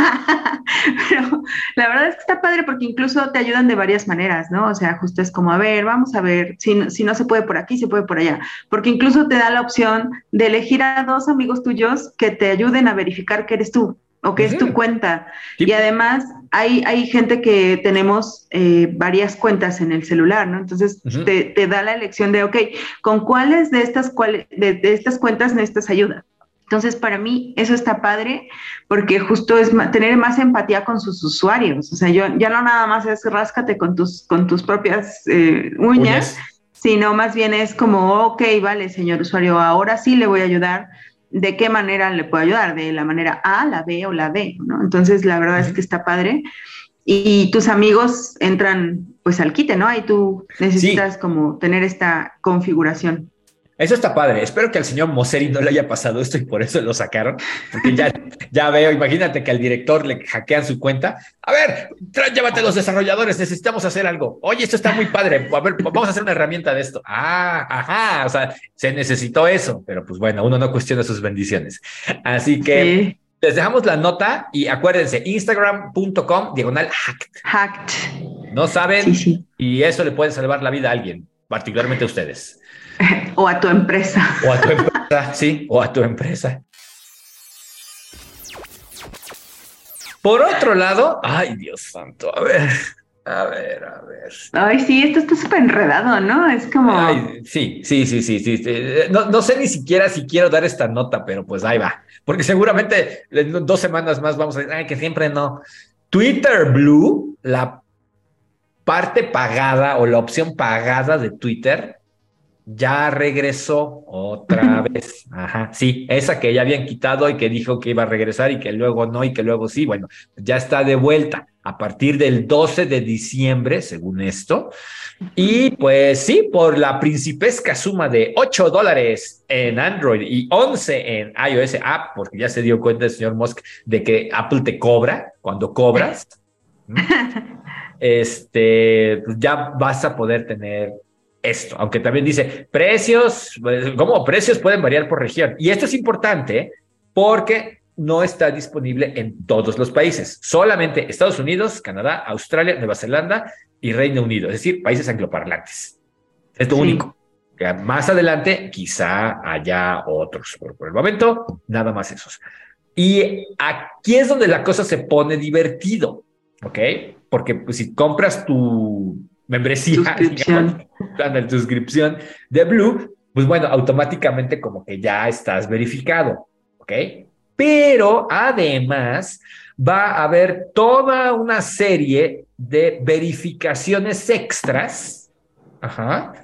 Pero la verdad es que está padre porque incluso te ayudan de varias maneras, ¿no? O sea, justo es como, a ver, vamos a ver, si no se puede por aquí, se puede por allá. Porque incluso te da la opción de elegir a 2 amigos tuyos que te ayuden a verificar que eres tú o que es tu cuenta. Sí. Y además hay gente que tenemos varias cuentas en el celular, ¿no? Entonces te da la elección de, ok, ¿con cuáles de estas cuentas necesitas ayuda? Entonces, para mí eso está padre porque justo es tener más empatía con sus usuarios. O sea, ya no nada más es ráscate con tus propias uñas, sino más bien es como, ok, vale, señor usuario, ahora sí le voy a ayudar. ¿De qué manera le puedo ayudar? ¿De la manera A, la B o la D? ¿No? Entonces, la verdad es que está padre. Y tus amigos entran pues al quite, ¿no? Ahí tú necesitas como tener esta configuración. Eso está padre. Espero que al señor Mosseri no le haya pasado esto y por eso lo sacaron. Porque ya veo, imagínate que al director le hackean su cuenta. A ver, llévate a los desarrolladores, necesitamos hacer algo. Oye, esto está muy padre. A ver, vamos a hacer una herramienta de esto. Ajá. O sea, se necesitó eso. Pero pues bueno, uno no cuestiona sus bendiciones. Así que les dejamos la nota y acuérdense, instagram.com/hacked. Hacked. No saben y eso le puede salvar la vida a alguien, particularmente a ustedes. O a tu empresa. O a tu empresa, sí, o a tu empresa. Por otro lado, ay, Dios santo, a ver, A ver, a ver. Ay, sí, esto está súper enredado, ¿no? Es como... Ay, sí. No sé ni siquiera si quiero dar esta nota, pero pues ahí va. Porque seguramente en 2 semanas más vamos a decir, ay, que siempre no. Twitter Blue, la parte pagada o la opción pagada de Twitter, ya regresó otra vez. Ajá, sí, esa que ya habían quitado y que dijo que iba a regresar y que luego no y que luego sí, bueno, ya está de vuelta a partir del 12 de diciembre, según esto. Y pues sí, por la principesca suma de $8 en Android y 11 en iOS App, porque ya se dio cuenta el señor Musk de que Apple te cobra cuando cobras. Pues ya vas a poder tener esto, aunque también dice precios, ¿cómo? Precios pueden variar por región. Y esto es importante porque no está disponible en todos los países, solamente Estados Unidos, Canadá, Australia, Nueva Zelanda y Reino Unido, es decir, países angloparlantes. Es lo único. Que más adelante quizá haya otros, pero por el momento nada más esos. Y aquí es donde la cosa se pone divertido, ¿ok? Porque pues, si compras tu membresía, digamos, tu suscripción de Blue, pues bueno, automáticamente como que ya estás verificado, ¿ok? Pero además va a haber toda una serie de verificaciones extras, ajá,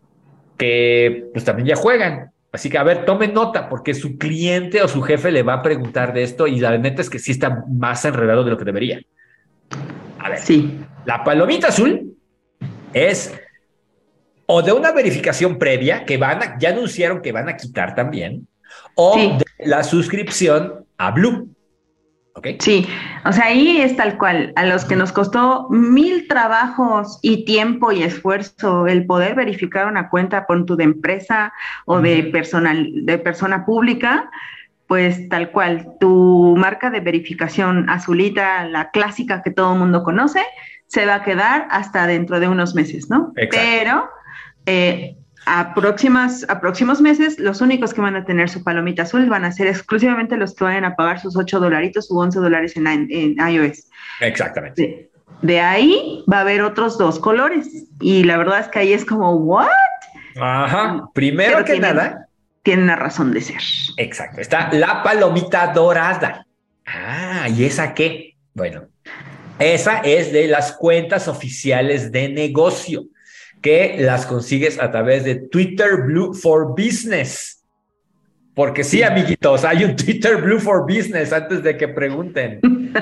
que pues también ya juegan. Así que, a ver, tome nota, porque su cliente o su jefe le va a preguntar de esto y la neta es que sí está más enredado de lo que debería. A ver, sí. La palomita azul es o de una verificación previa que ya anunciaron que van a quitar también, o sí. de la suscripción a Blue. ¿Okay? Sí, o sea, ahí es tal cual, a los que nos costó 1000 trabajos y tiempo y esfuerzo el poder verificar una cuenta con tu de empresa o de persona pública, pues tal cual, tu marca de verificación azulita, la clásica que todo el mundo conoce, se va a quedar hasta dentro de unos meses, ¿no? Exacto. Pero a próximos meses, los únicos que van a tener su palomita azul van a ser exclusivamente los que vayan a pagar sus $8 u $11 en iOS. Exactamente. De ahí va a haber otros 2 colores. Y la verdad es que ahí es como, ¿what? Ajá. Primero que nada. Tiene una razón de ser. Exacto. Está la palomita dorada. ¿Y esa qué? Bueno, esa es de las cuentas oficiales de negocio, que las consigues a través de Twitter Blue for Business. Porque sí, amiguitos, hay un Twitter Blue for Business antes de que pregunten.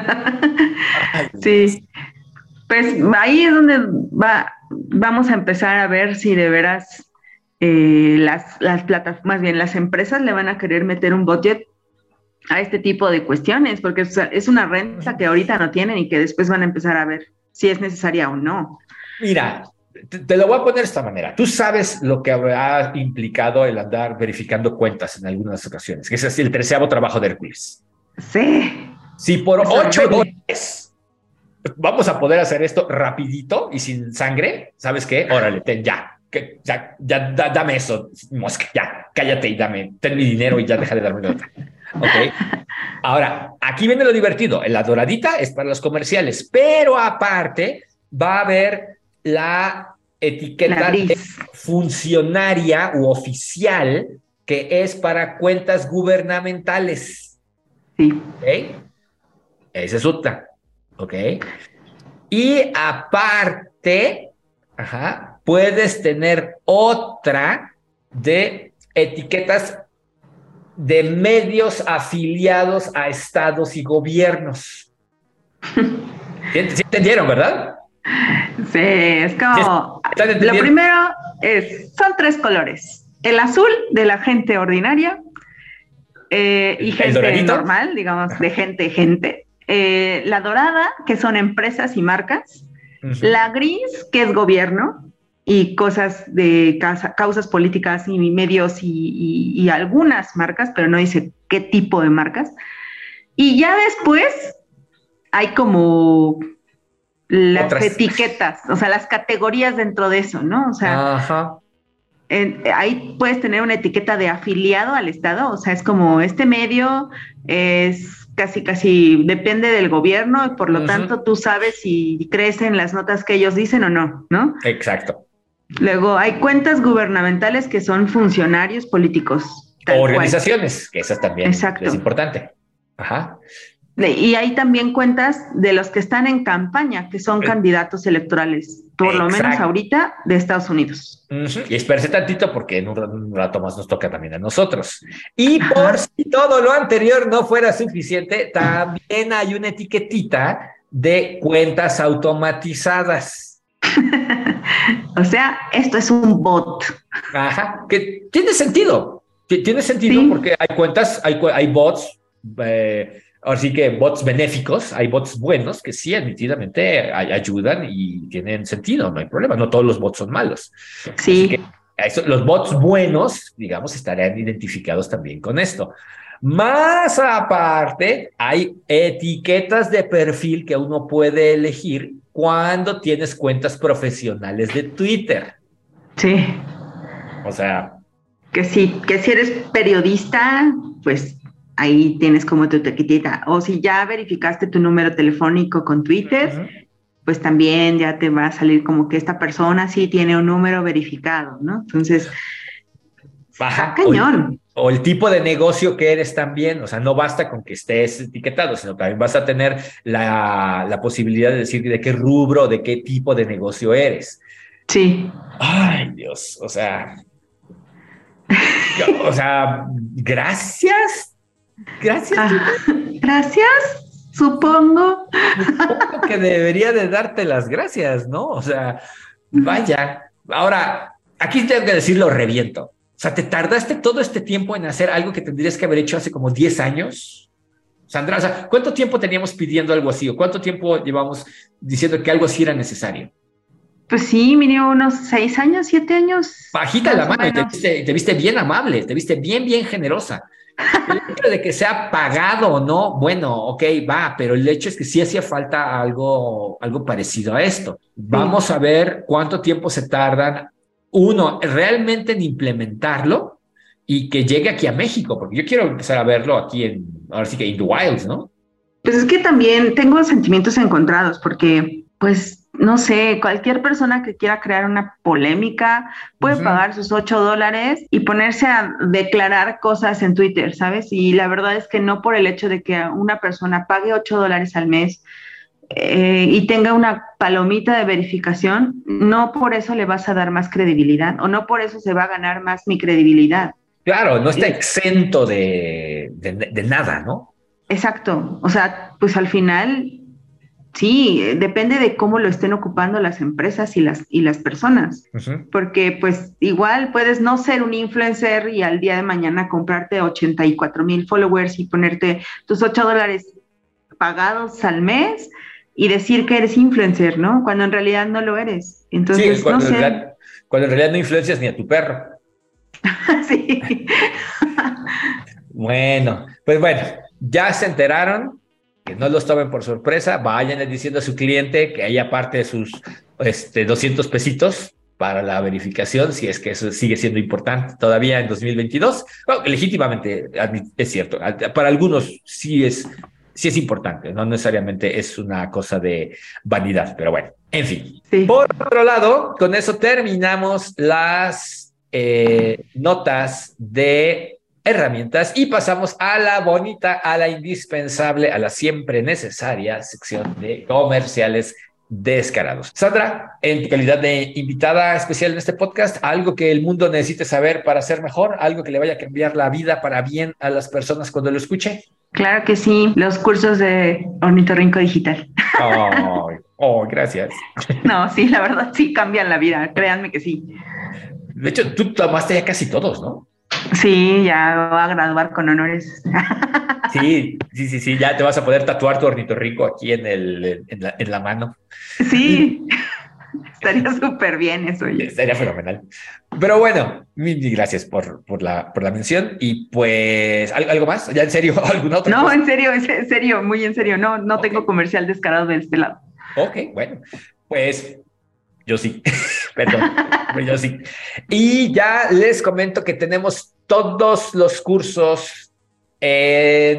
Sí, pues ahí es donde vamos a empezar a ver si de veras las plataformas, más bien las empresas le van a querer meter un budget a este tipo de cuestiones, porque es una renta que ahorita no tienen y que después van a empezar a ver si es necesaria o no. Mira, te lo voy a poner de esta manera. Tú sabes lo que ha implicado el andar verificando cuentas en algunas ocasiones, que ese es el 13º trabajo de Hércules. Sí. Si por $8 vamos a poder hacer esto rapidito y sin sangre, ¿sabes qué? Órale, dame eso, Musk, ya, cállate y ten mi dinero y ya deja de darme la otra. Ok. Ahora, aquí viene lo divertido. La doradita es para los comerciales, pero aparte va a haber la etiqueta de funcionaria u oficial, que es para cuentas gubernamentales. Sí. ¿Ok? Esa es otra. ¿Ok? Y aparte, puedes tener otra de etiquetas de medios afiliados a estados y gobiernos. ¿Sí entendieron, verdad? Sí, es como... Lo primero son 3 colores. El azul de la gente ordinaria y gente normal, digamos, de gente. La dorada, que son empresas y marcas. La gris, que es gobierno y cosas de causas políticas y medios y algunas marcas, pero no dice qué tipo de marcas. Y ya después hay como las etiquetas, o sea, las categorías dentro de eso, ¿no? O sea, ahí puedes tener una etiqueta de afiliado al Estado, o sea, es como este medio es casi depende del gobierno y por lo tanto tú sabes si crees en las notas que ellos dicen o no, ¿no? Exacto. Luego hay cuentas gubernamentales que son funcionarios políticos. Organizaciones, que esas también Exacto. es importante. Ajá. Y hay también cuentas de los que están en campaña, que son candidatos electorales, por lo menos ahorita, de Estados Unidos. Y espérese tantito porque en un rato más nos toca también a nosotros. Y por si todo lo anterior no fuera suficiente, también hay una etiquetita de cuentas automatizadas. O sea, esto es un bot. Ajá, que tiene sentido. Tiene sentido, sí. Porque hay cuentas, hay bots, ahora sí que bots benéficos, hay bots buenos que sí admitidamente ayudan y tienen sentido, no hay problema, no todos los bots son malos. Sí. Así que los bots buenos, digamos, estarán identificados también con esto. Más aparte, hay etiquetas de perfil que uno puede elegir cuando tienes cuentas profesionales de Twitter. Sí. O sea... que si eres periodista, pues ahí tienes como tu etiqueta. O si ya verificaste tu número telefónico con Twitter, pues también ya te va a salir como que esta persona sí tiene un número verificado, ¿no? Entonces, está cañón. O el tipo de negocio que eres también, o sea, no basta con que estés etiquetado, sino también vas a tener la posibilidad de decir de qué rubro, de qué tipo de negocio eres. Sí. Ay, Dios, o sea, gracias. Gracias, supongo. Supongo que debería de darte las gracias, ¿no? O sea, vaya. Ahora, aquí tengo que decir lo reviento. O sea, te tardaste todo este tiempo en hacer algo que tendrías que haber hecho hace como 10 años. Sandra, o sea, ¿cuánto tiempo teníamos pidiendo algo así? ¿O cuánto tiempo llevamos diciendo que algo así era necesario? Pues sí, mínimo unos 6 años, 7 años. Bajita la mano y te viste bien amable, te viste bien generosa. El hecho de que sea pagado o no, bueno, ok, va, pero el hecho es que sí hacía falta algo parecido a esto. Vamos a ver cuánto tiempo se tardan, uno, realmente en implementarlo y que llegue aquí a México, porque yo quiero empezar a verlo aquí ahora sí que in the wilds, ¿no? Pues es que también tengo sentimientos encontrados, porque, pues, no sé, cualquier persona que quiera crear una polémica puede pagar sus $8 y ponerse a declarar cosas en Twitter, ¿sabes? Y la verdad es que no por el hecho de que una persona pague $8 al mes y tenga una palomita de verificación, no por eso le vas a dar más credibilidad o no por eso se va a ganar más mi credibilidad. Claro, no está exento de nada, ¿no? Exacto, o sea, pues al final... Sí, depende de cómo lo estén ocupando las empresas y las personas, porque pues igual puedes no ser un influencer y al día de mañana comprarte 84,000 followers y ponerte tus $8 pagados al mes y decir que eres influencer, ¿no? Cuando en realidad no lo eres. Entonces, sí, cuando no sé. Cuando en realidad no influencias ni a tu perro. Sí. Bueno, pues bueno, ya se enteraron. Que no los tomen por sorpresa, váyanle diciendo a su cliente que hay aparte de sus 200 pesitos para la verificación, si es que eso sigue siendo importante todavía en 2022. Bueno, legítimamente es cierto, para algunos sí es importante, no necesariamente es una cosa de vanidad, pero bueno, en fin. Sí. Por otro lado, con eso terminamos las notas de herramientas y pasamos a la bonita, a la indispensable, a la siempre necesaria sección de comerciales descarados. Sandra, en tu calidad de invitada especial en este podcast, algo que el mundo necesite saber para ser mejor, algo que le vaya a cambiar la vida para bien a las personas cuando lo escuche. Claro que sí, los cursos de Ornitorrinco Digital. Gracias. No, sí, la verdad sí cambian la vida, créanme que sí. De hecho, tú tomaste ya casi todos, ¿no? Sí, ya voy a graduar con honores. Sí, ya te vas a poder tatuar tu ornitorrinco aquí en la mano. Sí, estaría súper bien eso. Oye. Estaría fenomenal. Pero bueno, mil gracias por la mención. Y pues, ¿algo más? ¿Ya en serio? ¿Alguna otra cosa? No, en serio, muy en serio. No tengo comercial descarado de este lado. Ok, bueno, pues yo sí. Perdón, pero yo sí. Y ya les comento que tenemos todos los cursos en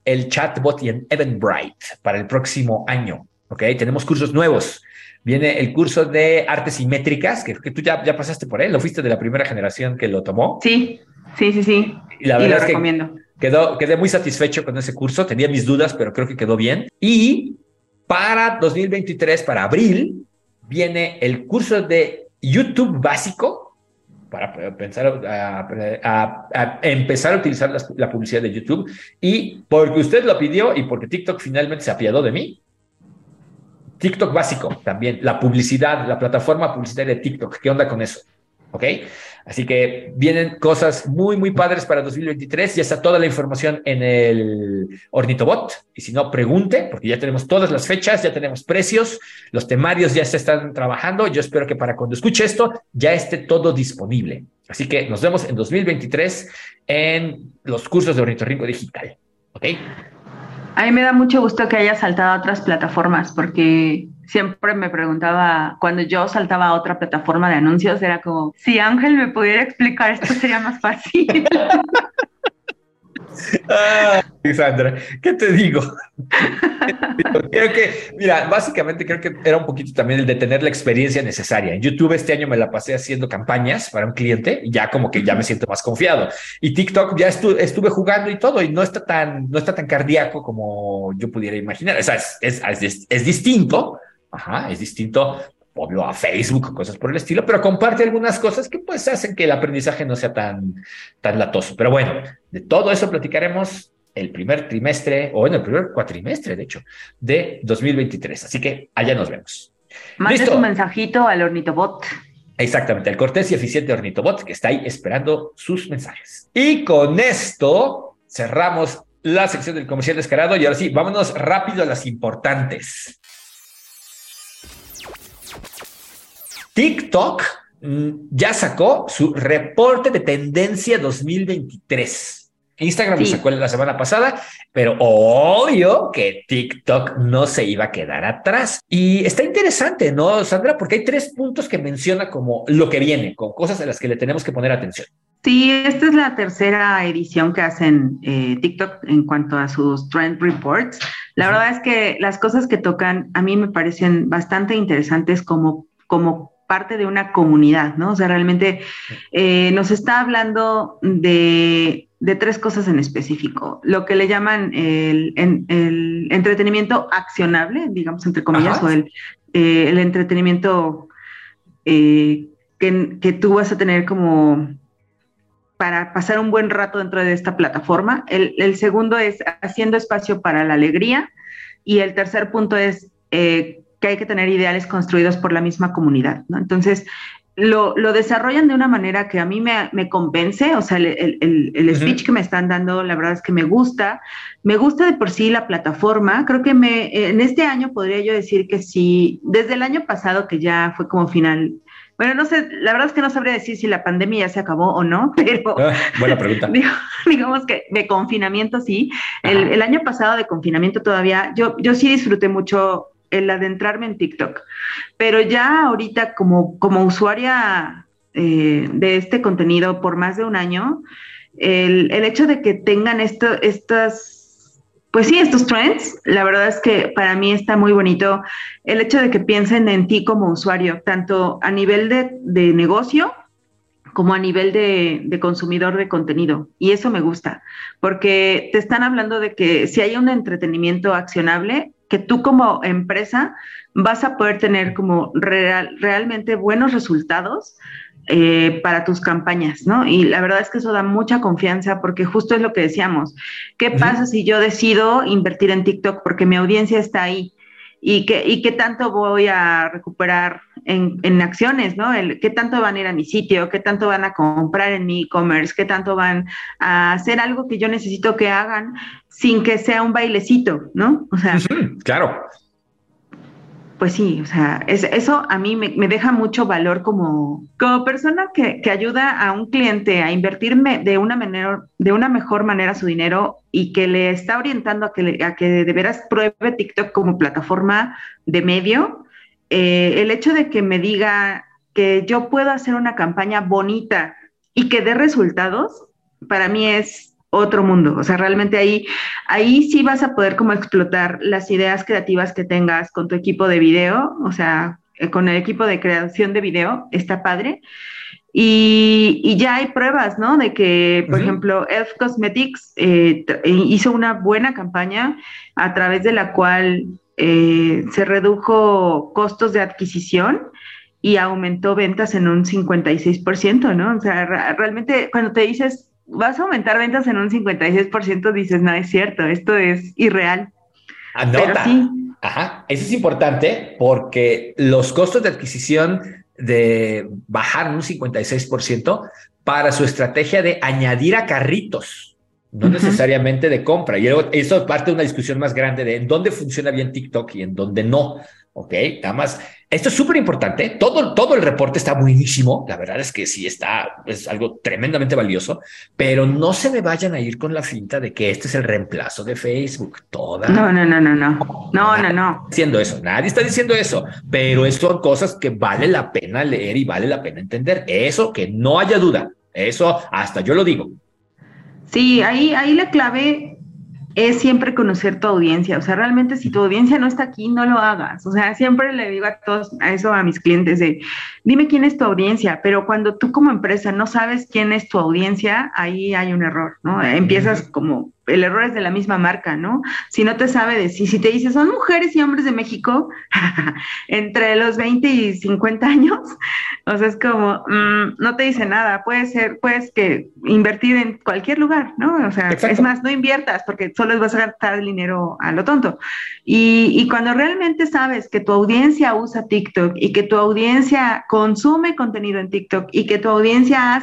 el chatbot y en Eventbrite para el próximo año. ¿Ok? Tenemos cursos nuevos. Viene el curso de artes y métricas, que tú ya pasaste por él, lo fuiste de la primera generación que lo tomó. Sí. Y la Y verdad lo es recomiendo. que quedé muy satisfecho con ese curso. Tenía mis dudas, pero creo que quedó bien. Y para 2023, para abril, viene el curso de YouTube básico para empezar a empezar a utilizar la publicidad de YouTube. Y porque usted lo pidió y porque TikTok finalmente se apiadó de mí, TikTok básico también, la publicidad, la plataforma publicitaria de TikTok. ¿Qué onda con eso? ¿Ok? Así que vienen cosas muy, muy padres para 2023. Ya está toda la información en el Ornitobot. Y si no, pregunte, porque ya tenemos todas las fechas, ya tenemos precios, los temarios ya se están trabajando. Yo espero que para cuando escuche esto ya esté todo disponible. Así que nos vemos en 2023 en los cursos de Ornitorrinco Digital. ¿Ok? A mí me da mucho gusto que hayas saltado a otras plataformas, porque siempre me preguntaba, cuando yo saltaba a otra plataforma de anuncios, era como, si Ángel me pudiera explicar esto sería más fácil. Sandra, ¿qué te digo? Creo que, mira, básicamente creo que era un poquito también el de tener la experiencia necesaria. En YouTube este año me la pasé haciendo campañas para un cliente y ya como que ya me siento más confiado. Y TikTok ya estuve jugando y todo y no está tan cardíaco como yo pudiera imaginar. O sea, es distinto. Ajá, es distinto, obvio, a Facebook o cosas por el estilo, pero comparte algunas cosas que pues hacen que el aprendizaje no sea tan latoso. Pero bueno, de todo eso platicaremos el primer trimestre, o en el primer cuatrimestre, de hecho, de 2023. Así que allá nos vemos. Mande ¡Listo! su mensajito al Ornitobot. Exactamente, el cortés y eficiente Ornitobot que está ahí esperando sus mensajes. Y con esto cerramos la sección del comercial descarado y ahora sí, vámonos rápido a las importantes. TikTok ya sacó su reporte de tendencia 2023. Instagram lo sacó la semana pasada, pero obvio que TikTok no se iba a quedar atrás. Y está interesante, ¿no, Sandra? Porque hay 3 puntos que menciona como lo que viene, con cosas a las que le tenemos que poner atención. Sí, esta es la tercera edición que hacen TikTok en cuanto a sus Trend Reports. La verdad es que las cosas que tocan a mí me parecen bastante interesantes como parte de una comunidad, ¿no? O sea, realmente nos está hablando de 3 cosas en específico. Lo que le llaman el entretenimiento accionable, digamos, entre comillas, o el entretenimiento que tú vas a tener como para pasar un buen rato dentro de esta plataforma. El segundo es haciendo espacio para la alegría. Y el tercer punto es que hay que tener ideales construidos por la misma comunidad, ¿no? Entonces, lo desarrollan de una manera que a mí me convence. O sea, el speech que me están dando, la verdad es que me gusta de por sí la plataforma. Creo que en este año podría yo decir que sí, desde el año pasado que ya fue como final. Bueno, no sé, la verdad es que no sabría decir si la pandemia ya se acabó o no, pero buena pregunta. Digamos que de confinamiento sí. El año pasado de confinamiento todavía, yo sí disfruté mucho el adentrarme en TikTok, pero ya ahorita como usuaria de este contenido por más de un año, el hecho de que tengan estos trends, la verdad es que para mí está muy bonito el hecho de que piensen en ti como usuario, tanto a nivel de negocio como a nivel de consumidor de contenido. Y eso me gusta, porque te están hablando de que si hay un entretenimiento accionable, que tú como empresa vas a poder tener como realmente buenos resultados para tus campañas, ¿no? Y la verdad es que eso da mucha confianza, porque justo es lo que decíamos. ¿Qué pasa si yo decido invertir en TikTok porque mi audiencia está ahí? ¿Y qué tanto voy a recuperar en acciones, ¿no? ¿Qué tanto van a ir a mi sitio? ¿Qué tanto van a comprar en mi e-commerce? ¿Qué tanto van a hacer algo que yo necesito que hagan sin que sea un bailecito, ¿no? O sea, claro. Pues sí, o sea, eso a mí me deja mucho valor como persona que ayuda a un cliente a invertirme de una mejor manera su dinero y que le está orientando a que de veras pruebe TikTok como plataforma de medio. El hecho de que me diga que yo puedo hacer una campaña bonita y que dé resultados, para mí es otro mundo. O sea, realmente ahí sí vas a poder como explotar las ideas creativas que tengas con tu equipo de video, o sea, con el equipo de creación de video, está padre. Y ya hay pruebas, ¿no? De que, por ejemplo, Elf Cosmetics hizo una buena campaña a través de la cual se redujo costos de adquisición y aumentó ventas en un 56%, ¿no? O sea, realmente cuando te dices, vas a aumentar ventas en un 56%, dices, no, es cierto, esto es irreal. Anota. Pero sí. Ajá, eso es importante porque los costos de adquisición de bajar un 56% para su estrategia de añadir a carritos, no necesariamente de compra. Y eso es parte de una discusión más grande de en dónde funciona bien TikTok y en dónde no. Ok, nada más. Esto es súper importante. Todo el reporte está buenísimo. La verdad es que sí es algo tremendamente valioso, pero no se me vayan a ir con la finta de que este es el reemplazo de Facebook. No. Diciendo eso, nadie está diciendo eso, pero son cosas que vale la pena leer y vale la pena entender. Eso que no haya duda. Eso hasta yo lo digo. Sí, ahí la clave es siempre conocer tu audiencia. O sea, realmente si tu audiencia no está aquí, no lo hagas. O sea, siempre le digo a mis clientes dime quién es tu audiencia, pero cuando tú como empresa no sabes quién es tu audiencia, ahí hay un error, ¿no? Empiezas como, el error es de la misma marca, ¿no? Si no te sabe decir, si te dice, son mujeres y hombres de México, entre los 20 y 50 años, o sea, es como, no te dice nada, puedes que invertir en cualquier lugar, ¿no? O sea, exacto. Es más, no inviertas porque solo vas a gastar el dinero a lo tonto. Y cuando realmente sabes que tu audiencia usa TikTok y que tu audiencia consume contenido en TikTok y que tu audiencia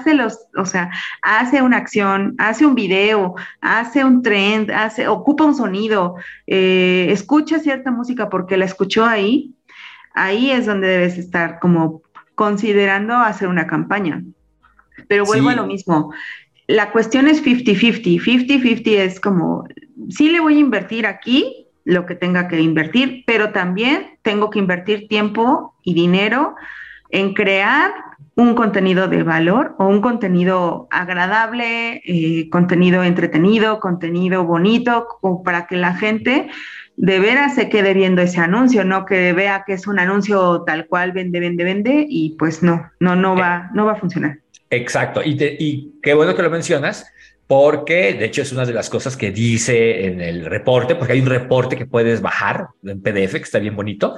hace una acción, hace un video, hace un trend, ocupa un sonido, escucha cierta música porque la escuchó ahí es donde debes estar como considerando hacer una campaña. Pero vuelvo a lo mismo. La cuestión es 50-50. 50-50 es como, sí le voy a invertir aquí lo que tenga que invertir, pero también tengo que invertir tiempo y dinero en crear un contenido de valor o un contenido agradable, contenido entretenido, contenido bonito, o para que la gente de veras se quede viendo ese anuncio, no que vea que es un anuncio tal cual, vende, y pues no va a funcionar. Exacto, y qué bueno que lo mencionas, porque de hecho es una de las cosas que dice en el reporte, porque hay un reporte que puedes bajar en PDF, que está bien bonito,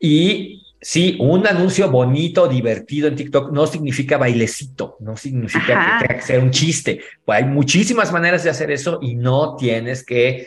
y sí, un anuncio bonito, divertido en TikTok no significa bailecito, no significa que tenga que ser un chiste. Pues hay muchísimas maneras de hacer eso y no tienes que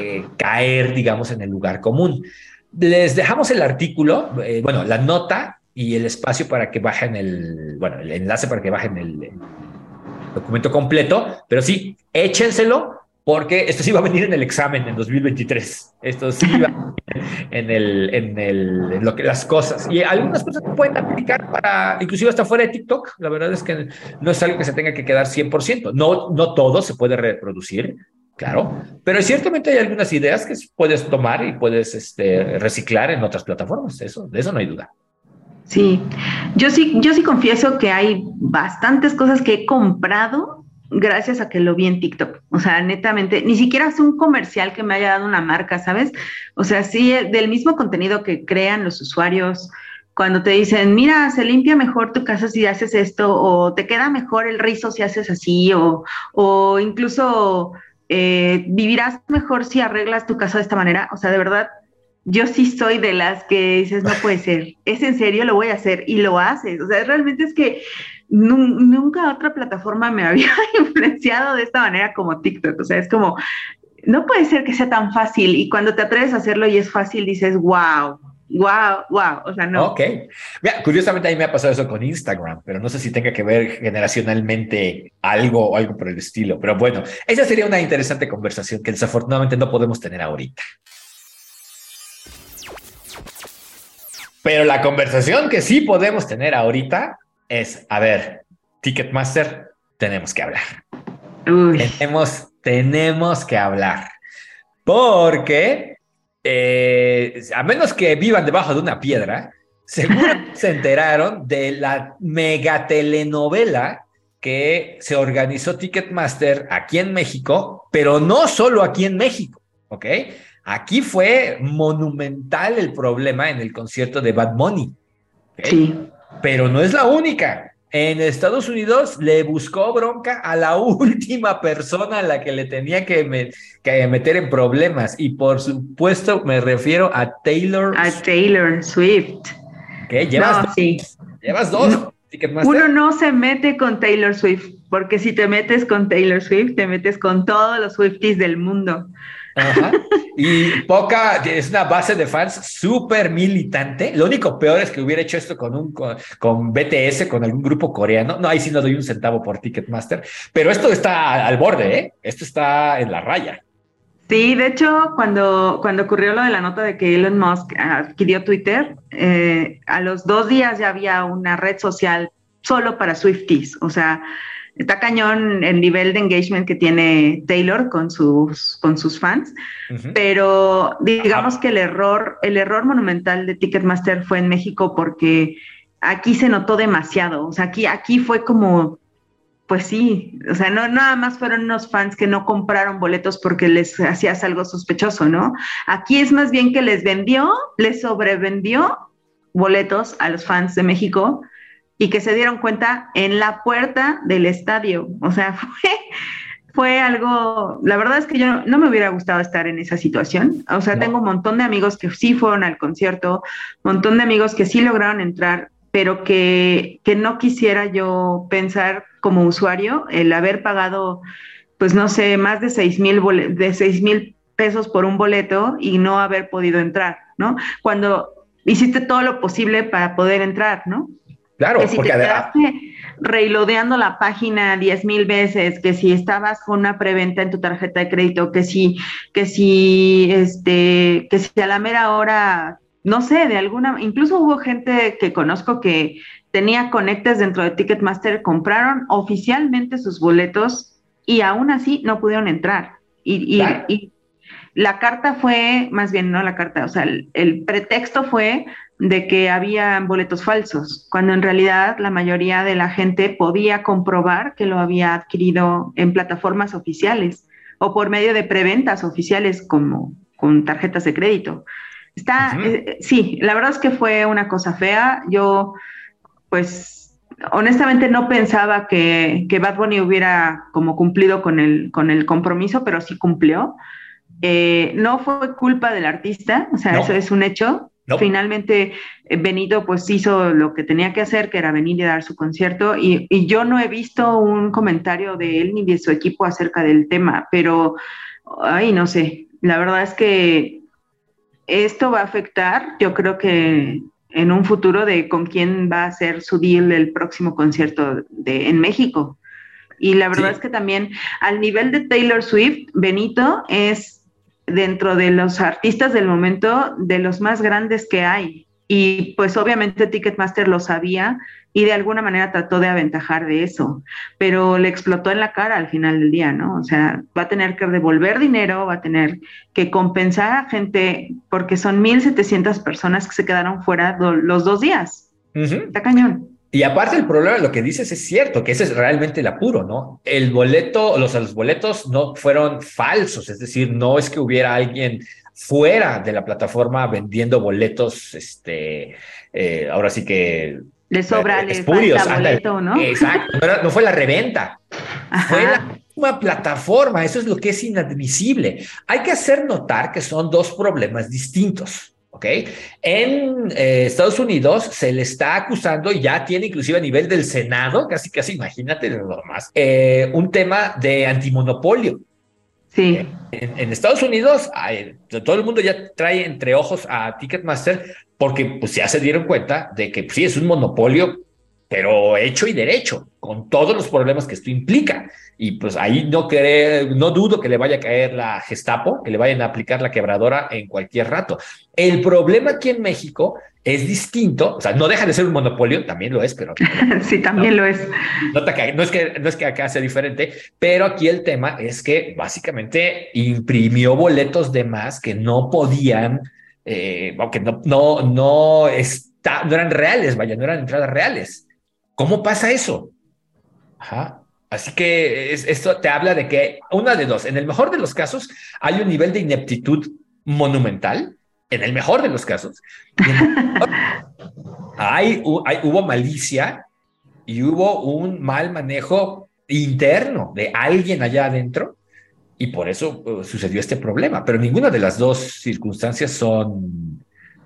caer, digamos, en el lugar común. Les dejamos el artículo, la nota y el espacio para que bajen el enlace para que bajen el documento completo, pero sí, échenselo, porque esto sí va a venir en el examen en 2023. Esto sí va a venir en lo que las cosas. Y algunas cosas se pueden aplicar para, inclusive hasta fuera de TikTok. La verdad es que no es algo que se tenga que quedar 100%. No todo se puede reproducir, claro, pero ciertamente hay algunas ideas que puedes tomar y puedes reciclar en otras plataformas. De eso no hay duda. Sí, yo sí confieso que hay bastantes cosas que he comprado gracias a que lo vi en TikTok. O sea, netamente, ni siquiera es un comercial que me haya dado una marca, ¿sabes? O sea, sí, del mismo contenido que crean los usuarios, cuando te dicen, mira, se limpia mejor tu casa si haces esto, o te queda mejor el rizo si haces así, o incluso vivirás mejor si arreglas tu casa de esta manera. O sea, de verdad, yo sí soy de las que dices, no puede ser, es en serio, lo voy a hacer, y lo haces. O sea, realmente es que nunca otra plataforma me había influenciado de esta manera como TikTok. O sea, es como, no puede ser que sea tan fácil, y cuando te atreves a hacerlo y es fácil, dices, wow. O sea, no. Ok. Mira, curiosamente a mí me ha pasado eso con Instagram, pero no sé si tenga que ver generacionalmente algo por el estilo. Pero bueno, esa sería una interesante conversación que desafortunadamente no podemos tener ahorita. Pero la conversación que sí podemos tener ahorita es, a ver, Ticketmaster, tenemos que hablar. Uy. Tenemos que hablar. Porque, a menos que vivan debajo de una piedra, seguro se enteraron de la mega telenovela que se organizó Ticketmaster aquí en México, pero no solo aquí en México, ¿ok? Aquí fue monumental el problema en el concierto de Bad Bunny, ¿ok? Sí. Pero no es la única. En Estados Unidos le buscó bronca a la última persona a la que le tenía que meter en problemas. Y por supuesto me refiero a Taylor. A Taylor Swift. ¿Qué? ¿Llevas dos? Sí. ¿Llevas dos? No, uno no se mete con Taylor Swift, porque si te metes con Taylor Swift, te metes con todos los Swifties del mundo. Ajá. Y es una base de fans súper militante. Lo único peor es que hubiera hecho esto con BTS, con algún grupo coreano. No, ahí sí no doy un centavo por Ticketmaster, pero esto está al borde, ¿eh? Esto está en la raya. Sí, de hecho, cuando ocurrió lo de la nota de que Elon Musk adquirió Twitter, a los 2 días ya había una red social solo para Swifties. O sea, está cañón el nivel de engagement que tiene Taylor con sus fans, pero digamos que el error monumental de Ticketmaster fue en México porque aquí se notó demasiado. O sea, aquí fue como, pues sí, o sea, no nada más fueron unos fans que no compraron boletos porque les hacías algo sospechoso, ¿no? Aquí es más bien que les sobrevendió boletos a los fans de México y que se dieron cuenta en la puerta del estadio. O sea, fue algo, la verdad es que yo no me hubiera gustado estar en esa situación. O sea, tengo un montón de amigos que sí fueron al concierto, un montón de amigos que sí lograron entrar, pero que no quisiera yo pensar como usuario el haber pagado, pues no sé, más de 6,000 pesos por un boleto y no haber podido entrar, ¿no? Cuando hiciste todo lo posible para poder entrar, ¿no? Claro, que si te quedaste reloadeando la página 10,000 veces, que si estabas con una preventa en tu tarjeta de crédito, que si a la mera hora, no sé, incluso hubo gente que conozco que tenía conectes dentro de Ticketmaster, compraron oficialmente sus boletos y aún así no pudieron entrar. Y la carta fue, más bien no la carta, o sea, el pretexto fue de que había boletos falsos, cuando en realidad la mayoría de la gente podía comprobar que lo había adquirido en plataformas oficiales o por medio de preventas oficiales como con tarjetas de crédito. Sí, la verdad es que fue una cosa fea. Yo, pues, honestamente no pensaba que Bad Bunny hubiera como cumplido con el compromiso, pero sí cumplió. No fue culpa del artista, o sea, no. Eso es un hecho. No. Finalmente Benito pues hizo lo que tenía que hacer, que era venir y dar su concierto, y yo no he visto un comentario de él ni de su equipo acerca del tema, pero ay, no sé, la verdad es que esto va a afectar, yo creo que en un futuro, de con quién va a ser su deal el próximo concierto en México. Y la verdad es que también al nivel de Taylor Swift, Benito es, dentro de los artistas del momento, de los más grandes que hay. Y pues obviamente Ticketmaster lo sabía y de alguna manera trató de aventajar de eso, pero le explotó en la cara al final del día, ¿no? O sea, va a tener que devolver dinero, va a tener que compensar a gente, porque son 1,700 personas que se quedaron fuera los 2 días. Está cañón. Y aparte el problema de lo que dices es cierto, que ese es realmente el apuro, ¿no? El boleto, los boletos no fueron falsos, es decir, no es que hubiera alguien fuera de la plataforma vendiendo boletos, ahora sí que... Le sobra, le espurios, falta boleto, ¿no? Exacto, no fue la reventa, fue la misma plataforma, eso es lo que es inadmisible. Hay que hacer notar que son 2 problemas distintos. ¿Ok? En Estados Unidos se le está acusando, y ya tiene inclusive a nivel del Senado, casi imagínate lo más, un tema de antimonopolio. Sí. En Estados Unidos, todo el mundo ya trae entre ojos a Ticketmaster porque pues, ya se dieron cuenta de que pues, sí es un monopolio, pero hecho y derecho, con todos los problemas que esto implica. Y pues ahí no dudo que le vaya a caer la Gestapo, que le vayan a aplicar la quebradora en cualquier rato. El problema aquí en México es distinto, o sea, no deja de ser un monopolio, también lo es, pero... Sí, también lo es. No es que acá sea diferente, pero aquí el tema es que básicamente imprimió boletos de más que no podían, aunque no eran reales, vaya, no eran entradas reales. ¿Cómo pasa eso? Ajá. Así que esto te habla de que una de dos, en el mejor de los casos hay un nivel de ineptitud monumental, en el mejor de los casos, y en el hubo malicia y hubo un mal manejo interno de alguien allá adentro y por eso sucedió este problema. Pero ninguna de las dos circunstancias son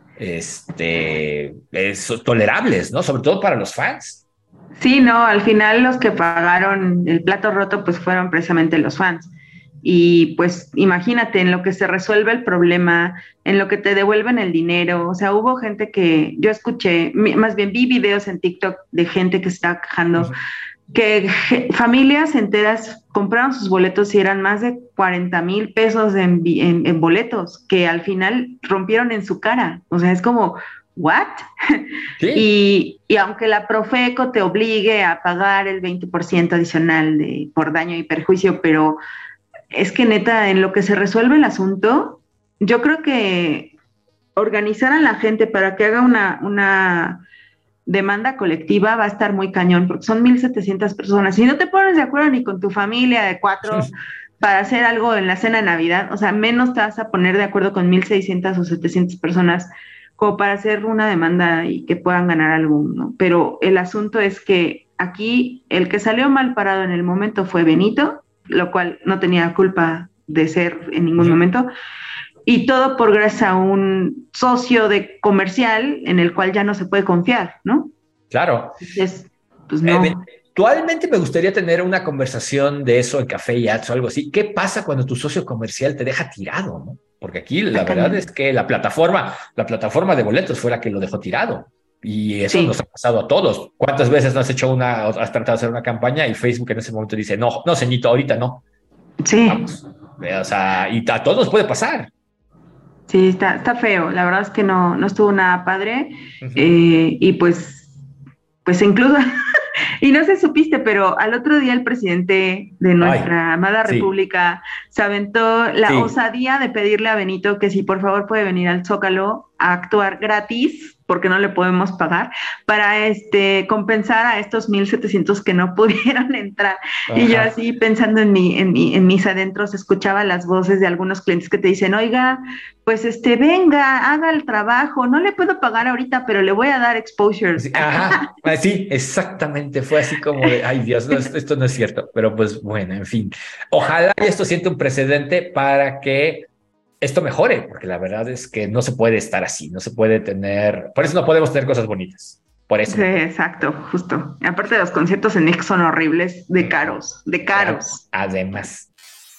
tolerables, ¿no? Sobre todo para los fans. Sí, no, al final los que pagaron el plato roto pues fueron precisamente los fans. Y pues imagínate, en lo que se resuelve el problema, en lo que te devuelven el dinero, o sea, hubo gente que yo escuché, más bien vi videos en TikTok de gente que se estaba quejando, que familias enteras compraron sus boletos y eran más de 40,000 pesos en boletos, que al final rompieron en su cara. O sea, es como, ¿what? Sí. Y aunque la Profeco te obligue a pagar el 20% adicional por daño y perjuicio, pero es que neta, en lo que se resuelve el asunto, yo creo que organizar a la gente para que haga una demanda colectiva va a estar muy cañón, porque son 1,700 personas. Si no te pones de acuerdo ni con tu familia de 4 para hacer algo en la cena de Navidad, o sea, menos te vas a poner de acuerdo con 1,600 o 700 personas como para hacer una demanda y que puedan ganar algo, ¿no? Pero el asunto es que aquí el que salió mal parado en el momento fue Benito, lo cual no tenía culpa de ser en ningún momento, y todo por gracias a un socio de comercial en el cual ya no se puede confiar, ¿no? Claro. Entonces, pues no. Eventualmente me gustaría tener una conversación de eso en Café y Ads o algo así. ¿Qué pasa cuando tu socio comercial te deja tirado, no? Porque aquí la verdad es que la plataforma de boletos fue la que lo dejó tirado. Y eso nos ha pasado a todos. ¿Cuántas veces has tratado de hacer una campaña y Facebook en ese momento dice, no, ceñito, ahorita no? Sí. Vamos. O sea, y a todos nos puede pasar. Sí, está feo. La verdad es que no estuvo nada padre. Y pues incluso, y no sé si supiste, pero al otro día el presidente de nuestra amada república se aventó la osadía de pedirle a Benito que si por favor puede venir al Zócalo a actuar gratis, porque no le podemos pagar, para compensar a estos 1,700 que no pudieron entrar. Ajá. Y yo así pensando en mis adentros, escuchaba las voces de algunos clientes que te dicen, oiga, pues venga, haga el trabajo, no le puedo pagar ahorita, pero le voy a dar exposure. Sí, ajá, sí, exactamente, fue así como de, ay Dios, no, esto no es cierto, pero pues bueno, en fin, ojalá esto siente un precedente para que esto mejore, porque la verdad es que no se puede estar así, no se puede tener, por eso no podemos tener cosas bonitas, por eso. Sí, exacto, justo. Aparte de los conciertos en Nick son horribles, de caros. Además.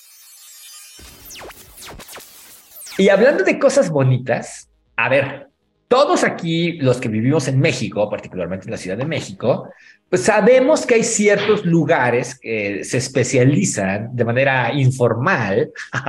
Y hablando de cosas bonitas, a ver, todos aquí, los que vivimos en México, particularmente en la Ciudad de México, pues sabemos que hay ciertos lugares que se especializan de manera informal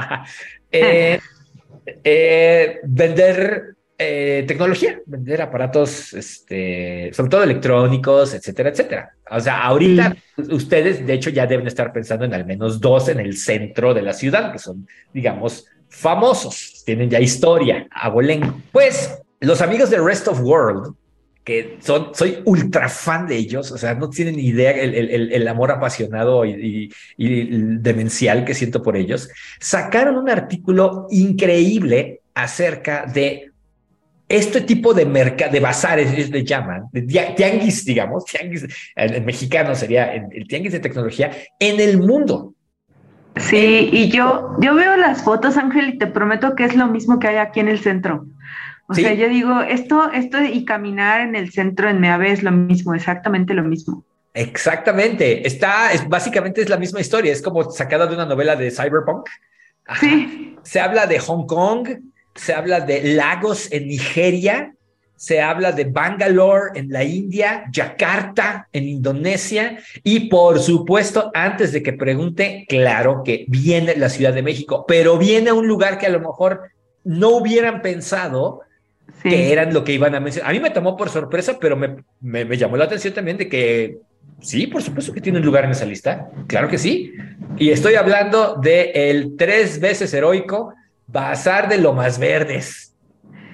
vender tecnología, vender aparatos, sobre todo electrónicos, etcétera, etcétera. O sea, ahorita ustedes, de hecho, ya deben estar pensando en al menos 2 en el centro de la ciudad, que son, digamos, famosos, tienen ya historia, abolengo. Pues los amigos de Rest of World, que soy ultra fan de ellos, o sea, no tienen ni idea el amor apasionado y demencial que siento por ellos, sacaron un artículo increíble acerca de este tipo de de bazares, ellos le llaman, de tianguis, digamos, tianguis, en mexicano sería el tianguis de tecnología en el mundo. Sí, y yo veo las fotos, Ángel, y te prometo que es lo mismo que hay aquí en el centro. O sea, yo digo, esto y caminar en el centro en Meave es lo mismo, exactamente lo mismo. Exactamente, básicamente es la misma historia, es como sacada de una novela de Cyberpunk. Ajá. Sí. Se habla de Hong Kong, se habla de Lagos en Nigeria, se habla de Bangalore en la India, Yakarta en Indonesia y por supuesto, antes de que pregunte, claro que viene la Ciudad de México, pero viene a un lugar que a lo mejor no hubieran pensado que eran lo que iban a mencionar. A mí me tomó por sorpresa, pero me llamó la atención también de que sí, por supuesto que tiene un lugar en esa lista. Claro que sí. Y estoy hablando de el 3 veces heroico Bazar de Lomas Verdes.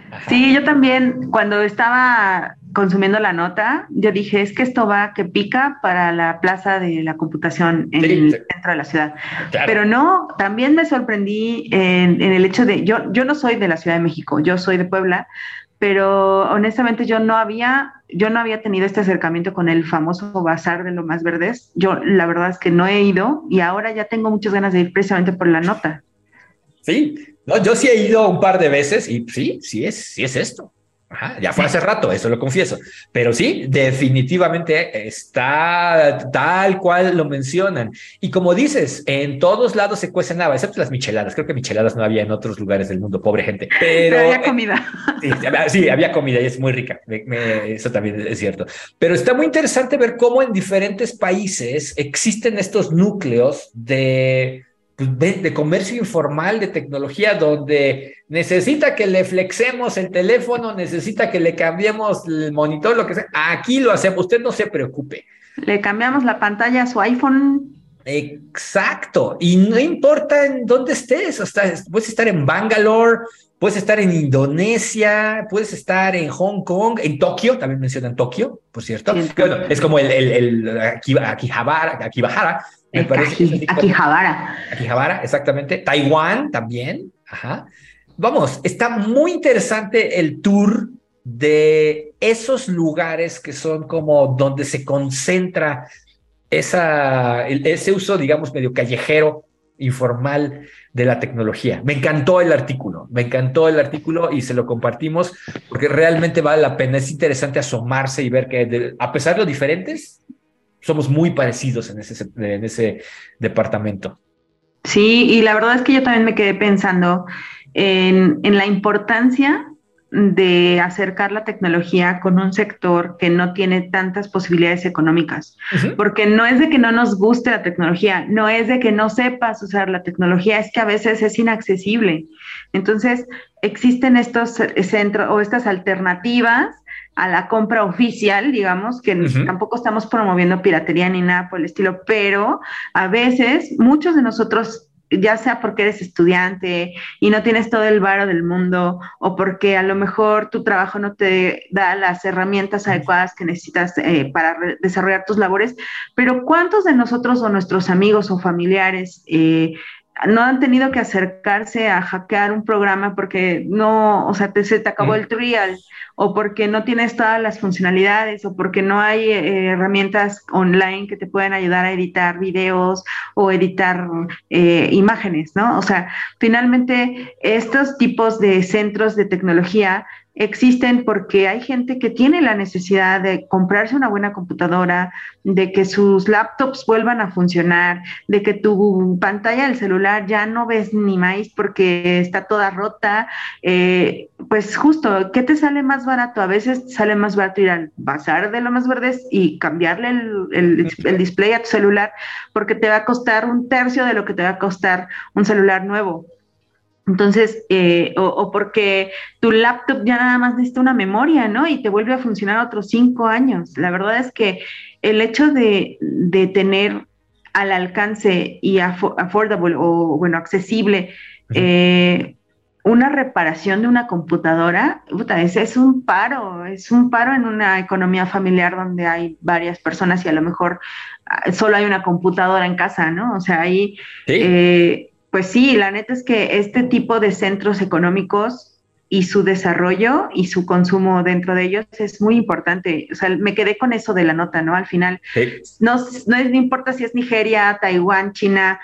Sí, yo también, cuando estaba consumiendo la nota, yo dije, es que esto va que pica para la plaza de la computación en Sí, el sí, centro de la ciudad. claro. Pero no, también me sorprendí en el hecho de, yo no soy de la Ciudad de México, yo soy de Puebla, pero honestamente yo no había tenido este acercamiento con el famoso Bazar de Lomas Verdes. Yo la verdad es que no he ido y ahora ya tengo muchas ganas de ir precisamente por la nota. Sí, no, yo sí he ido un par de veces y sí es esto. Ajá, ya fue hace rato, eso lo confieso. Pero sí, definitivamente está tal cual lo mencionan. Y como dices, en todos lados se cuecen habas, excepto las micheladas. Creo que micheladas no había en otros lugares del mundo, pobre gente. Pero Pero había comida. sí, había comida y es muy rica. Eso también es cierto. Pero está muy interesante ver cómo en diferentes países existen estos núcleos de comercio informal, de tecnología, donde necesita que le flexemos el teléfono, necesita que le cambiemos el monitor, lo que sea. Aquí lo hacemos, usted no se preocupe. Le cambiamos la pantalla a su iPhone. Exacto, y no importa en dónde estés, puedes estar en Bangalore, puedes estar en Indonesia, puedes estar en Hong Kong, en Tokio, también mencionan Tokio, por cierto, Sí, que bueno, es como el Akihabara, me parece que es así como Akihabara. Akihabara, exactamente, Taiwán también, ajá. Vamos, está muy interesante el tour de esos lugares que son como donde se concentra ese uso, digamos, medio callejero, informal de la tecnología. Me encantó el artículo y se lo compartimos porque realmente vale la pena. Es interesante asomarse y ver que a pesar de lo diferentes, somos muy parecidos en ese departamento. Sí, y la verdad es que yo también me quedé pensando en la importancia de acercar la tecnología con un sector que no tiene tantas posibilidades económicas, Uh -huh. porque no es de que no nos guste la tecnología, no es de que no sepas usar la tecnología, es que a veces es inaccesible. Entonces, existen estos centros o estas alternativas a la compra oficial, digamos, que Uh -huh. tampoco estamos promoviendo piratería ni nada por el estilo, pero a veces muchos de nosotros, ya sea porque eres estudiante y no tienes todo el varo del mundo o porque a lo mejor tu trabajo no te da las herramientas adecuadas que necesitas para desarrollar tus labores, pero ¿cuántos de nosotros o nuestros amigos o familiares no han tenido que acercarse a hackear un programa porque no, o sea, se te acabó el trial o porque no tienes todas las funcionalidades o porque no hay herramientas online que te puedan ayudar a editar videos o editar imágenes, ¿no? O sea, finalmente estos tipos de centros de tecnología existen porque hay gente que tiene la necesidad de comprarse una buena computadora, de que sus laptops vuelvan a funcionar, de que tu pantalla del celular ya no ves ni más porque está toda rota. Pues justo, ¿qué te sale más barato? A veces sale más barato ir al bazar de Lomas Verdes y cambiarle el display a tu celular porque te va a costar un tercio de lo que te va a costar un celular nuevo. Entonces, o porque tu laptop ya nada más necesita una memoria, ¿no? Y te vuelve a funcionar otros 5 años. La verdad es que el hecho de tener al alcance y affordable o, bueno, accesible Uh -huh. una reparación de una computadora, puta, es un paro en una economía familiar donde hay varias personas y a lo mejor solo hay una computadora en casa, ¿no? O sea, ahí... Sí. Pues sí, la neta es que este tipo de centros económicos y su desarrollo y su consumo dentro de ellos es muy importante. O sea, me quedé con eso de la nota, ¿no? Al final, Sí. no importa si es Nigeria, Taiwán, China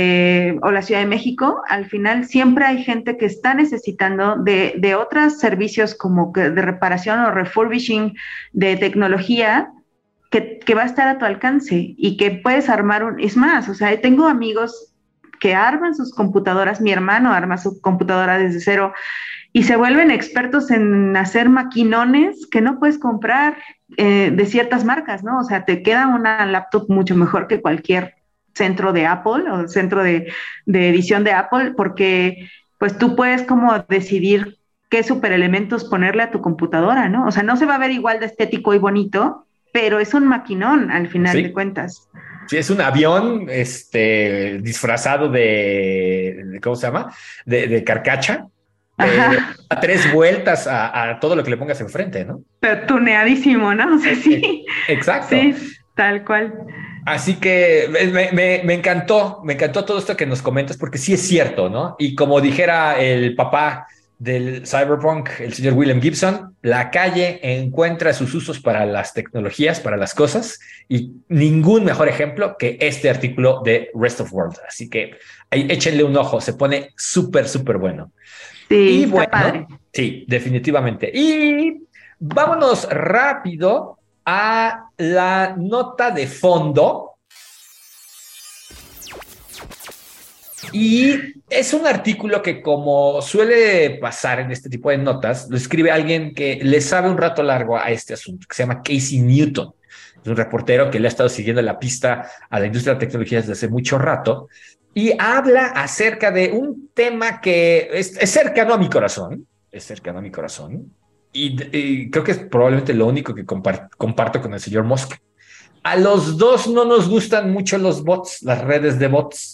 o la Ciudad de México, al final siempre hay gente que está necesitando de otros servicios como de reparación o refurbishing de tecnología que va a estar a tu alcance y que puedes armar es más, o sea, tengo amigos que arman sus computadoras, mi hermano arma su computadora desde cero y se vuelven expertos en hacer maquinones que no puedes comprar de ciertas marcas, ¿no? O sea, te queda una laptop mucho mejor que cualquier centro de Apple o centro de edición de Apple porque pues tú puedes como decidir qué superelementos ponerle a tu computadora, ¿no? O sea, no se va a ver igual de estético y bonito, pero es un maquinón al final de Sí. cuentas. Sí, es un avión disfrazado de ¿cómo se llama? De carcacha, A 3 vueltas a todo lo que le pongas enfrente, ¿no? Pero tuneadísimo, ¿no? O sea, sí. Exacto. Sí, tal cual. Así que me encantó todo esto que nos comentas, porque sí es cierto, ¿no? Y como dijera el papá del cyberpunk, el señor William Gibson, la calle encuentra sus usos para las tecnologías, para las cosas, y ningún mejor ejemplo que este artículo de Rest of World. Así que ahí échenle un ojo, se pone súper, súper bueno. Sí, Y está bueno, padre. sí, definitivamente. Y vámonos rápido a la nota de fondo. Y es un artículo que, como suele pasar en este tipo de notas, lo escribe alguien que le sabe un rato largo a este asunto, que se llama Casey Newton. Es un reportero que le ha estado siguiendo la pista a la industria de la tecnología desde hace mucho rato y habla acerca de un tema que es cercano a mi corazón. Es cercano a mi corazón. Y creo que es probablemente lo único que comparto con el señor Musk. A los dos no nos gustan mucho los bots, las redes de bots.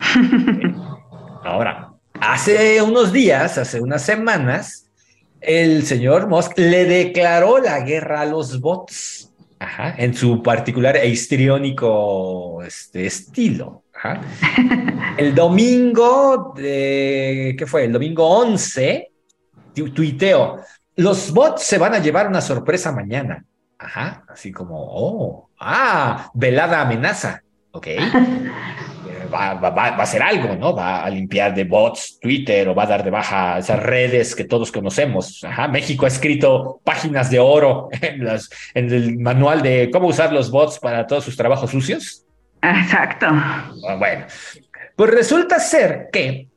Ahora, hace unos días, hace unas semanas, el señor Musk le declaró la guerra a los bots, en su particular e histriónico estilo. El domingo, ¿qué fue? El domingo 11, tuiteó, los bots se van a llevar una sorpresa mañana. Así como, velada amenaza, ¿ok? Va a hacer algo, ¿no? Va a limpiar de bots Twitter o va a dar de baja esas redes que todos conocemos. México ha escrito páginas de oro en el manual de cómo usar los bots para todos sus trabajos sucios. Exacto. Bueno, pues resulta ser que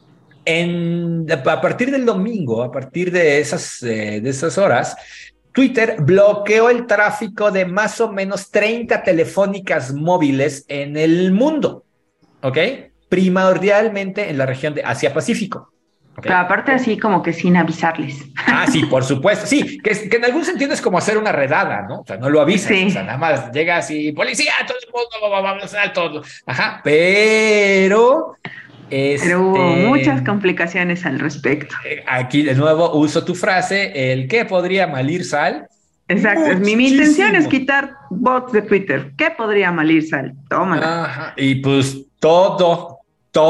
a partir del domingo, a partir de esas horas, Twitter bloqueó el tráfico de más o menos 30 telefónicas móviles en el mundo, ¿ok? Primordialmente en la región de Asia-Pacífico. ¿Okay? Pero aparte así como que sin avisarles. Sí, por supuesto. Sí, que en algún sentido es como hacer una redada, ¿no? O sea, no lo avisas. Sí. O sea, nada más llegas y policía, todo el mundo, vamos a todo. Pero hubo muchas complicaciones al respecto. Aquí de nuevo uso tu frase, el que podría malir sal. Exacto, mi intención es quitar bots de Twitter. ¿Qué podría malir sal? Tómala. Y pues todo,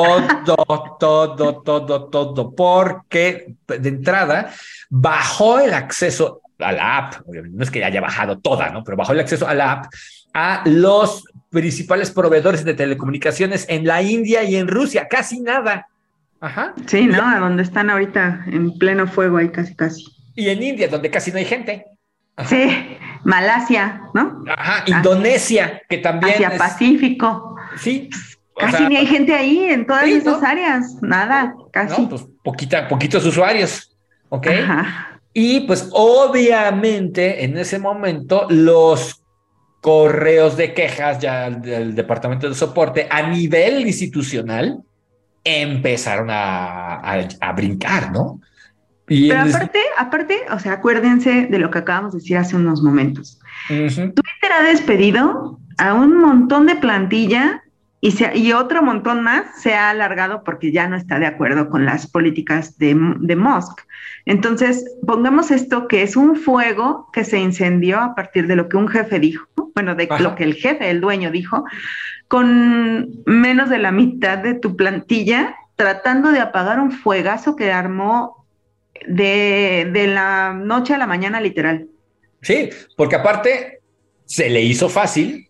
porque de entrada bajó el acceso a la app, no es que haya bajado toda, ¿no? Pero bajó el acceso a la app a los principales proveedores de telecomunicaciones en la India y en Rusia, casi nada. Sí, ¿no? A donde están ahorita en pleno fuego ahí casi. Y en India, donde casi no hay gente. Sí, Malasia, ¿no? Indonesia, que también Asia-Pacífico. Sí. Casi ni hay gente ahí en todas esas áreas, nada, casi. No, pues poquitos usuarios, ¿ok? Y pues obviamente en ese momento los correos de quejas ya del departamento de soporte a nivel institucional empezaron a brincar, ¿no? Pero aparte, o sea, acuérdense de lo que acabamos de decir hace unos momentos. Twitter ha despedido a un montón de plantilla y otro montón más se ha alargado porque ya no está de acuerdo con las políticas de Musk. Entonces, pongamos esto que es un fuego que se incendió a partir de lo que un jefe dijo, bueno, de lo que el dueño dijo, con menos de la mitad de tu plantilla tratando de apagar un fuegazo que armó de la noche a la mañana, literal. Sí, porque aparte se le hizo fácil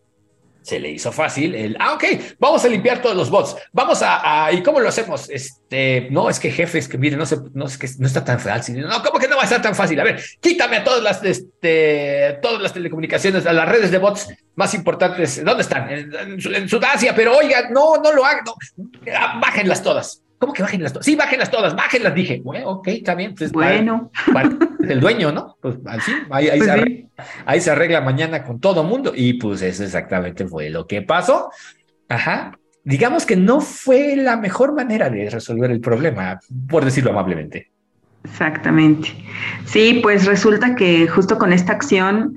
ok, vamos a limpiar todos los bots, ¿y cómo lo hacemos? No, es que jefe, es que mire, no es que no está tan fácil, no, ¿cómo que no va a estar tan fácil? A ver, quítame a todas las telecomunicaciones, a las redes de bots más importantes, ¿dónde están? En Sudasia, pero oiga, no lo hagan, bájenlas todas. ¿Cómo que bájenlas todas? Sí, bájenlas todas, dije. Bueno, ok, está bien. Pues, bueno. Para el dueño, ¿no? Pues así, ahí se arregla mañana con todo mundo. Y pues eso exactamente fue lo que pasó. Digamos que no fue la mejor manera de resolver el problema, por decirlo amablemente. Exactamente. Sí, pues resulta que justo con esta acción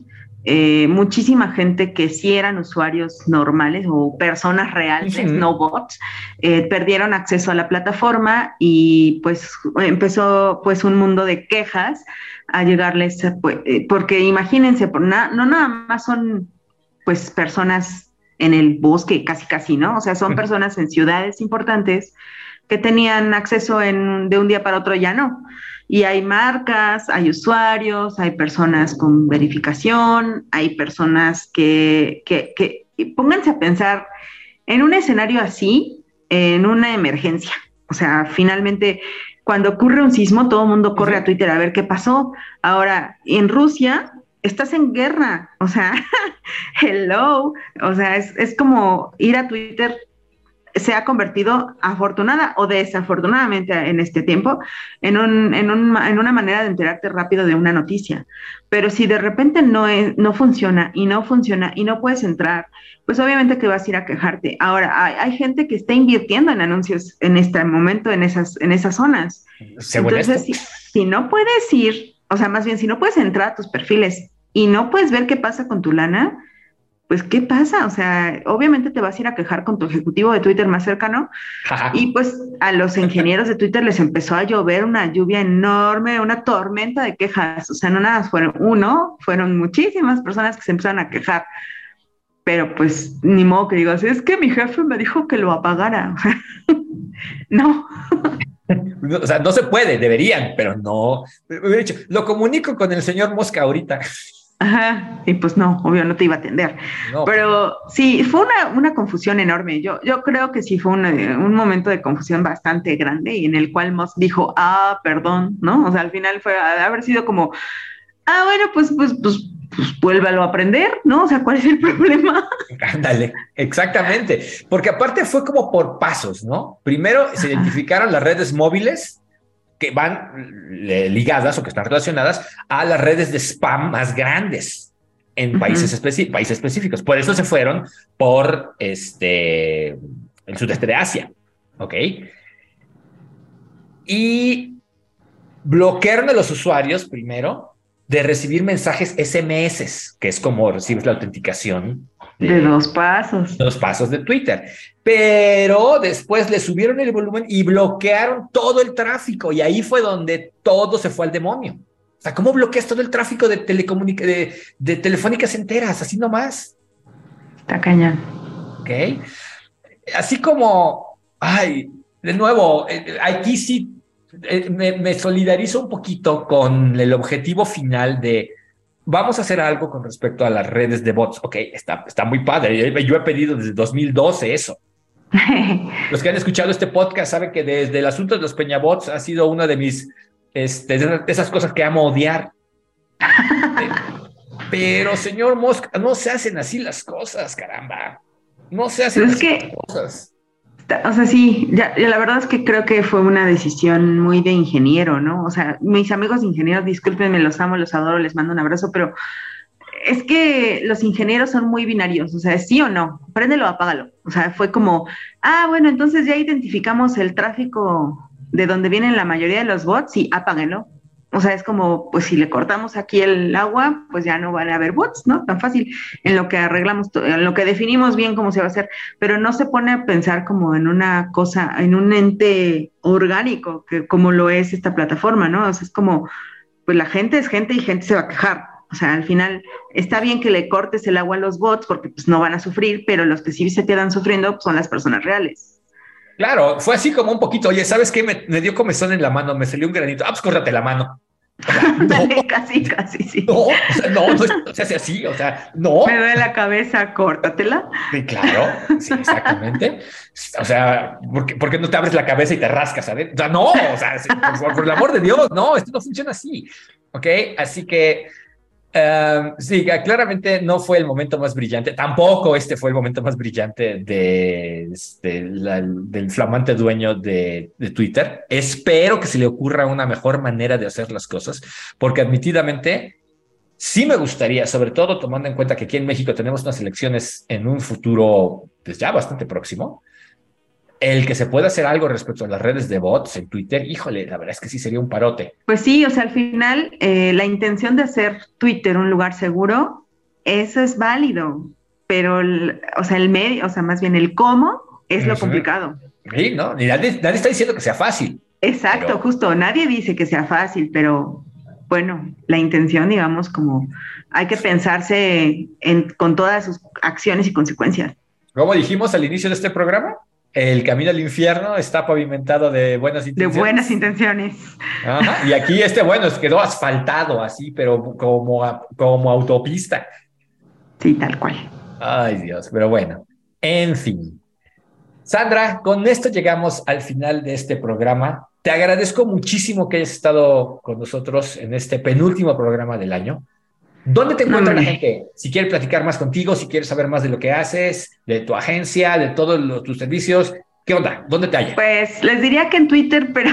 muchísima gente que sí eran usuarios normales o personas reales, no bots, perdieron acceso a la plataforma y pues empezó pues un mundo de quejas a llegarles, porque imagínense, no nada más son pues personas en el bosque, casi, ¿no? O sea, son personas en ciudades importantes que tenían acceso de un día para otro, ya no. Y hay marcas, hay usuarios, hay personas con verificación, hay personas que pónganse a pensar en un escenario así, en una emergencia. O sea, finalmente, cuando ocurre un sismo, todo el mundo corre a Twitter a ver qué pasó. Ahora, en Rusia estás en guerra, o sea, hello, o sea, es como ir a Twitter se ha convertido, afortunada o desafortunadamente en este tiempo, en una manera de enterarte rápido de una noticia. Pero si de repente no funciona y no puedes entrar, pues obviamente que vas a ir a quejarte. Ahora, hay gente que está invirtiendo en anuncios en este momento en esas zonas. Entonces, si no puedes ir, o sea, más bien, si no puedes entrar a tus perfiles y no puedes ver qué pasa con tu lana, pues, ¿qué pasa? O sea, obviamente te vas a ir a quejar con tu ejecutivo de Twitter más cercano y pues a los ingenieros de Twitter les empezó a llover una lluvia enorme, una tormenta de quejas. O sea, no nada fueron muchísimas personas que se empezaron a quejar. Pero pues ni modo que digas, es que mi jefe me dijo que lo apagara. O sea, no. O sea, no se puede, deberían, pero no. Me hubiera dicho, lo comunico con el señor Mosca ahorita. Ajá, y pues no, obvio, no te iba a atender. No, pero sí, fue una confusión enorme. Yo creo que sí fue un momento de confusión bastante grande y en el cual Musk dijo, perdón, ¿no? O sea, al final fue haber sido como, bueno, pues vuélvalo a aprender, ¿no? O sea, ¿cuál es el problema? Ándale, exactamente. Porque aparte fue como por pasos, ¿no? Primero se identificaron las redes móviles que van ligadas o que están relacionadas a las redes de spam más grandes en países específicos. Por eso se fueron por el sudeste de Asia, ¿ok? Y bloquearon a los usuarios primero de recibir mensajes SMS, que es como recibes la autenticación de 2 pasos. 2 pasos de Twitter. Pero después le subieron el volumen y bloquearon todo el tráfico. Y ahí fue donde todo se fue al demonio. O sea, ¿cómo bloqueas todo el tráfico de telefónicas enteras? Así nomás. Está cañón. Ok. Así como, de nuevo, aquí sí me solidarizo un poquito con el objetivo final de vamos a hacer algo con respecto a las redes de bots. Ok, está muy padre. Yo he pedido desde 2012 eso. Los que han escuchado este podcast saben que desde el asunto de los peñabots ha sido una de mis, de esas cosas que amo odiar. Pero, señor Musk, no se hacen así las cosas, caramba. No se hacen así las cosas. O sea, sí, ya, la verdad es que creo que fue una decisión muy de ingeniero, ¿no? O sea, mis amigos ingenieros, discúlpenme, los amo, los adoro, les mando un abrazo, pero es que los ingenieros son muy binarios, o sea, sí o no, préndelo, apágalo. O sea, fue como, bueno, entonces ya identificamos el tráfico de donde vienen la mayoría de los bots, sí, apáguenlo. O sea, es como, pues si le cortamos aquí el agua, pues ya no van a haber bots, ¿no? Tan fácil, en lo que arreglamos, en lo que definimos bien cómo se va a hacer, pero no se pone a pensar como en una cosa, en un ente orgánico, que como lo es esta plataforma, ¿no? O sea, es como, pues la gente es gente y gente se va a quejar. O sea, al final está bien que le cortes el agua a los bots porque pues no van a sufrir, pero los que sí se quedan sufriendo pues, son las personas reales. Claro, fue así como un poquito, oye, ¿sabes qué? Me dio comezón en la mano, me salió un granito. Pues córtate la mano. O sea, no. Dale, casi, sí. No, o sea, no se hace así, o sea, no. Me duele la cabeza, córtatela. Sí, claro, sí, exactamente. O sea, ¿por qué no te abres la cabeza y te rascas, ¿sabes? O sea, no, o sea, por el amor de Dios, no, esto no funciona así, ¿ok? Así que, sí, claramente no fue el momento más brillante, tampoco este fue el momento más brillante del flamante dueño de Twitter. Espero que se le ocurra una mejor manera de hacer las cosas, porque admitidamente sí me gustaría, sobre todo tomando en cuenta que aquí en México tenemos unas elecciones en un futuro pues ya bastante próximo, el que se pueda hacer algo respecto a las redes de bots en Twitter, híjole, la verdad es que sí sería un parote. Pues sí, o sea, al final la intención de hacer Twitter un lugar seguro eso es válido, pero, o sea, el medio, o sea, más bien el cómo es lo complicado. Sí, ¿no? Ni nadie está diciendo que sea fácil. Exacto, Pero... justo, nadie dice que sea fácil, pero bueno, la intención, digamos, como hay que pensarse con todas sus acciones y consecuencias. Como dijimos al inicio de este programa, el camino al infierno está pavimentado de buenas De intenciones. buenas intenciones. Ajá. Y aquí bueno, quedó asfaltado así, pero como autopista. Sí, tal cual. Ay, Dios, pero bueno, en fin. Sandra, con esto llegamos al final de este programa. Te agradezco muchísimo que hayas estado con nosotros en este penúltimo programa del año. ¿Dónde te encuentra la gente? Si quiere platicar más contigo, si quieres saber más de lo que haces, de tu agencia, de todos tus servicios, ¿qué onda? ¿Dónde te hallan? Pues les diría que en Twitter, pero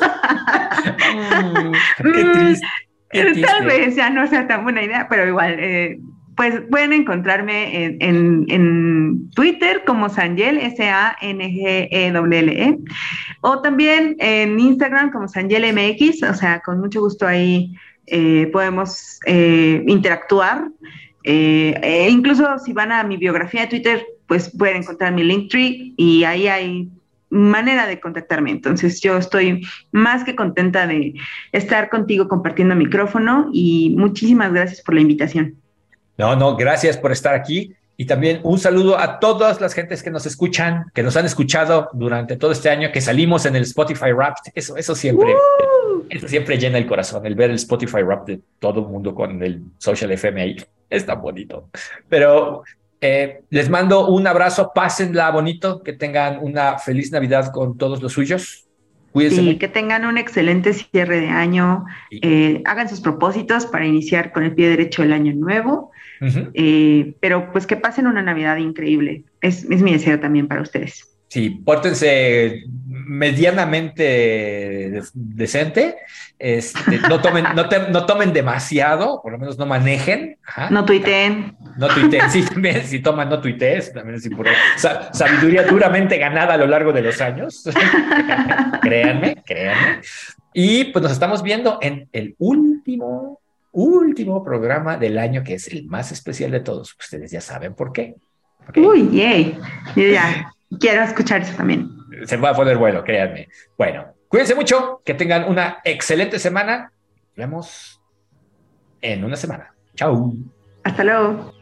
Qué triste. Qué triste. Tal vez ya no sea tan buena idea, pero igual, pues pueden encontrarme en Twitter como Sangel, SANGELLE, o también en Instagram como Sangel MX, o sea, con mucho gusto ahí podemos interactuar. Incluso si van a mi biografía de Twitter, pues pueden encontrar mi Linktree y ahí hay manera de contactarme. Entonces yo estoy más que contenta de estar contigo compartiendo micrófono y muchísimas gracias por la invitación. No, gracias por estar aquí. Y también un saludo a todas las gentes que nos escuchan, que nos han escuchado durante todo este año, que salimos en el Spotify Wrapped. Eso siempre llena el corazón, el ver el Spotify Wrapped de todo el mundo con el Social FM ahí. Es tan bonito. Pero les mando un abrazo, pásenla bonito, que tengan una feliz Navidad con todos los suyos. Cuídense. Sí, que tengan un excelente cierre de año, hagan sus propósitos para iniciar con el pie derecho el año nuevo, pero pues que pasen una Navidad increíble. Es mi deseo también para ustedes. Sí, pórtense medianamente decente, no tomen demasiado, por lo menos no manejen. Ajá. No tuiteen. No tuiteen, sí, también, si toman no tuitees, también es importante. Sabiduría duramente ganada a lo largo de los años. Créanme. Y pues nos estamos viendo en el último programa del año, que es el más especial de todos. Ustedes ya saben por qué. ¿Okay? Uy, yay. Yo ya quiero escuchar eso también. Se va a poner bueno, créanme. Bueno, cuídense mucho, que tengan una excelente semana. Nos vemos en una semana. Chao. Hasta luego.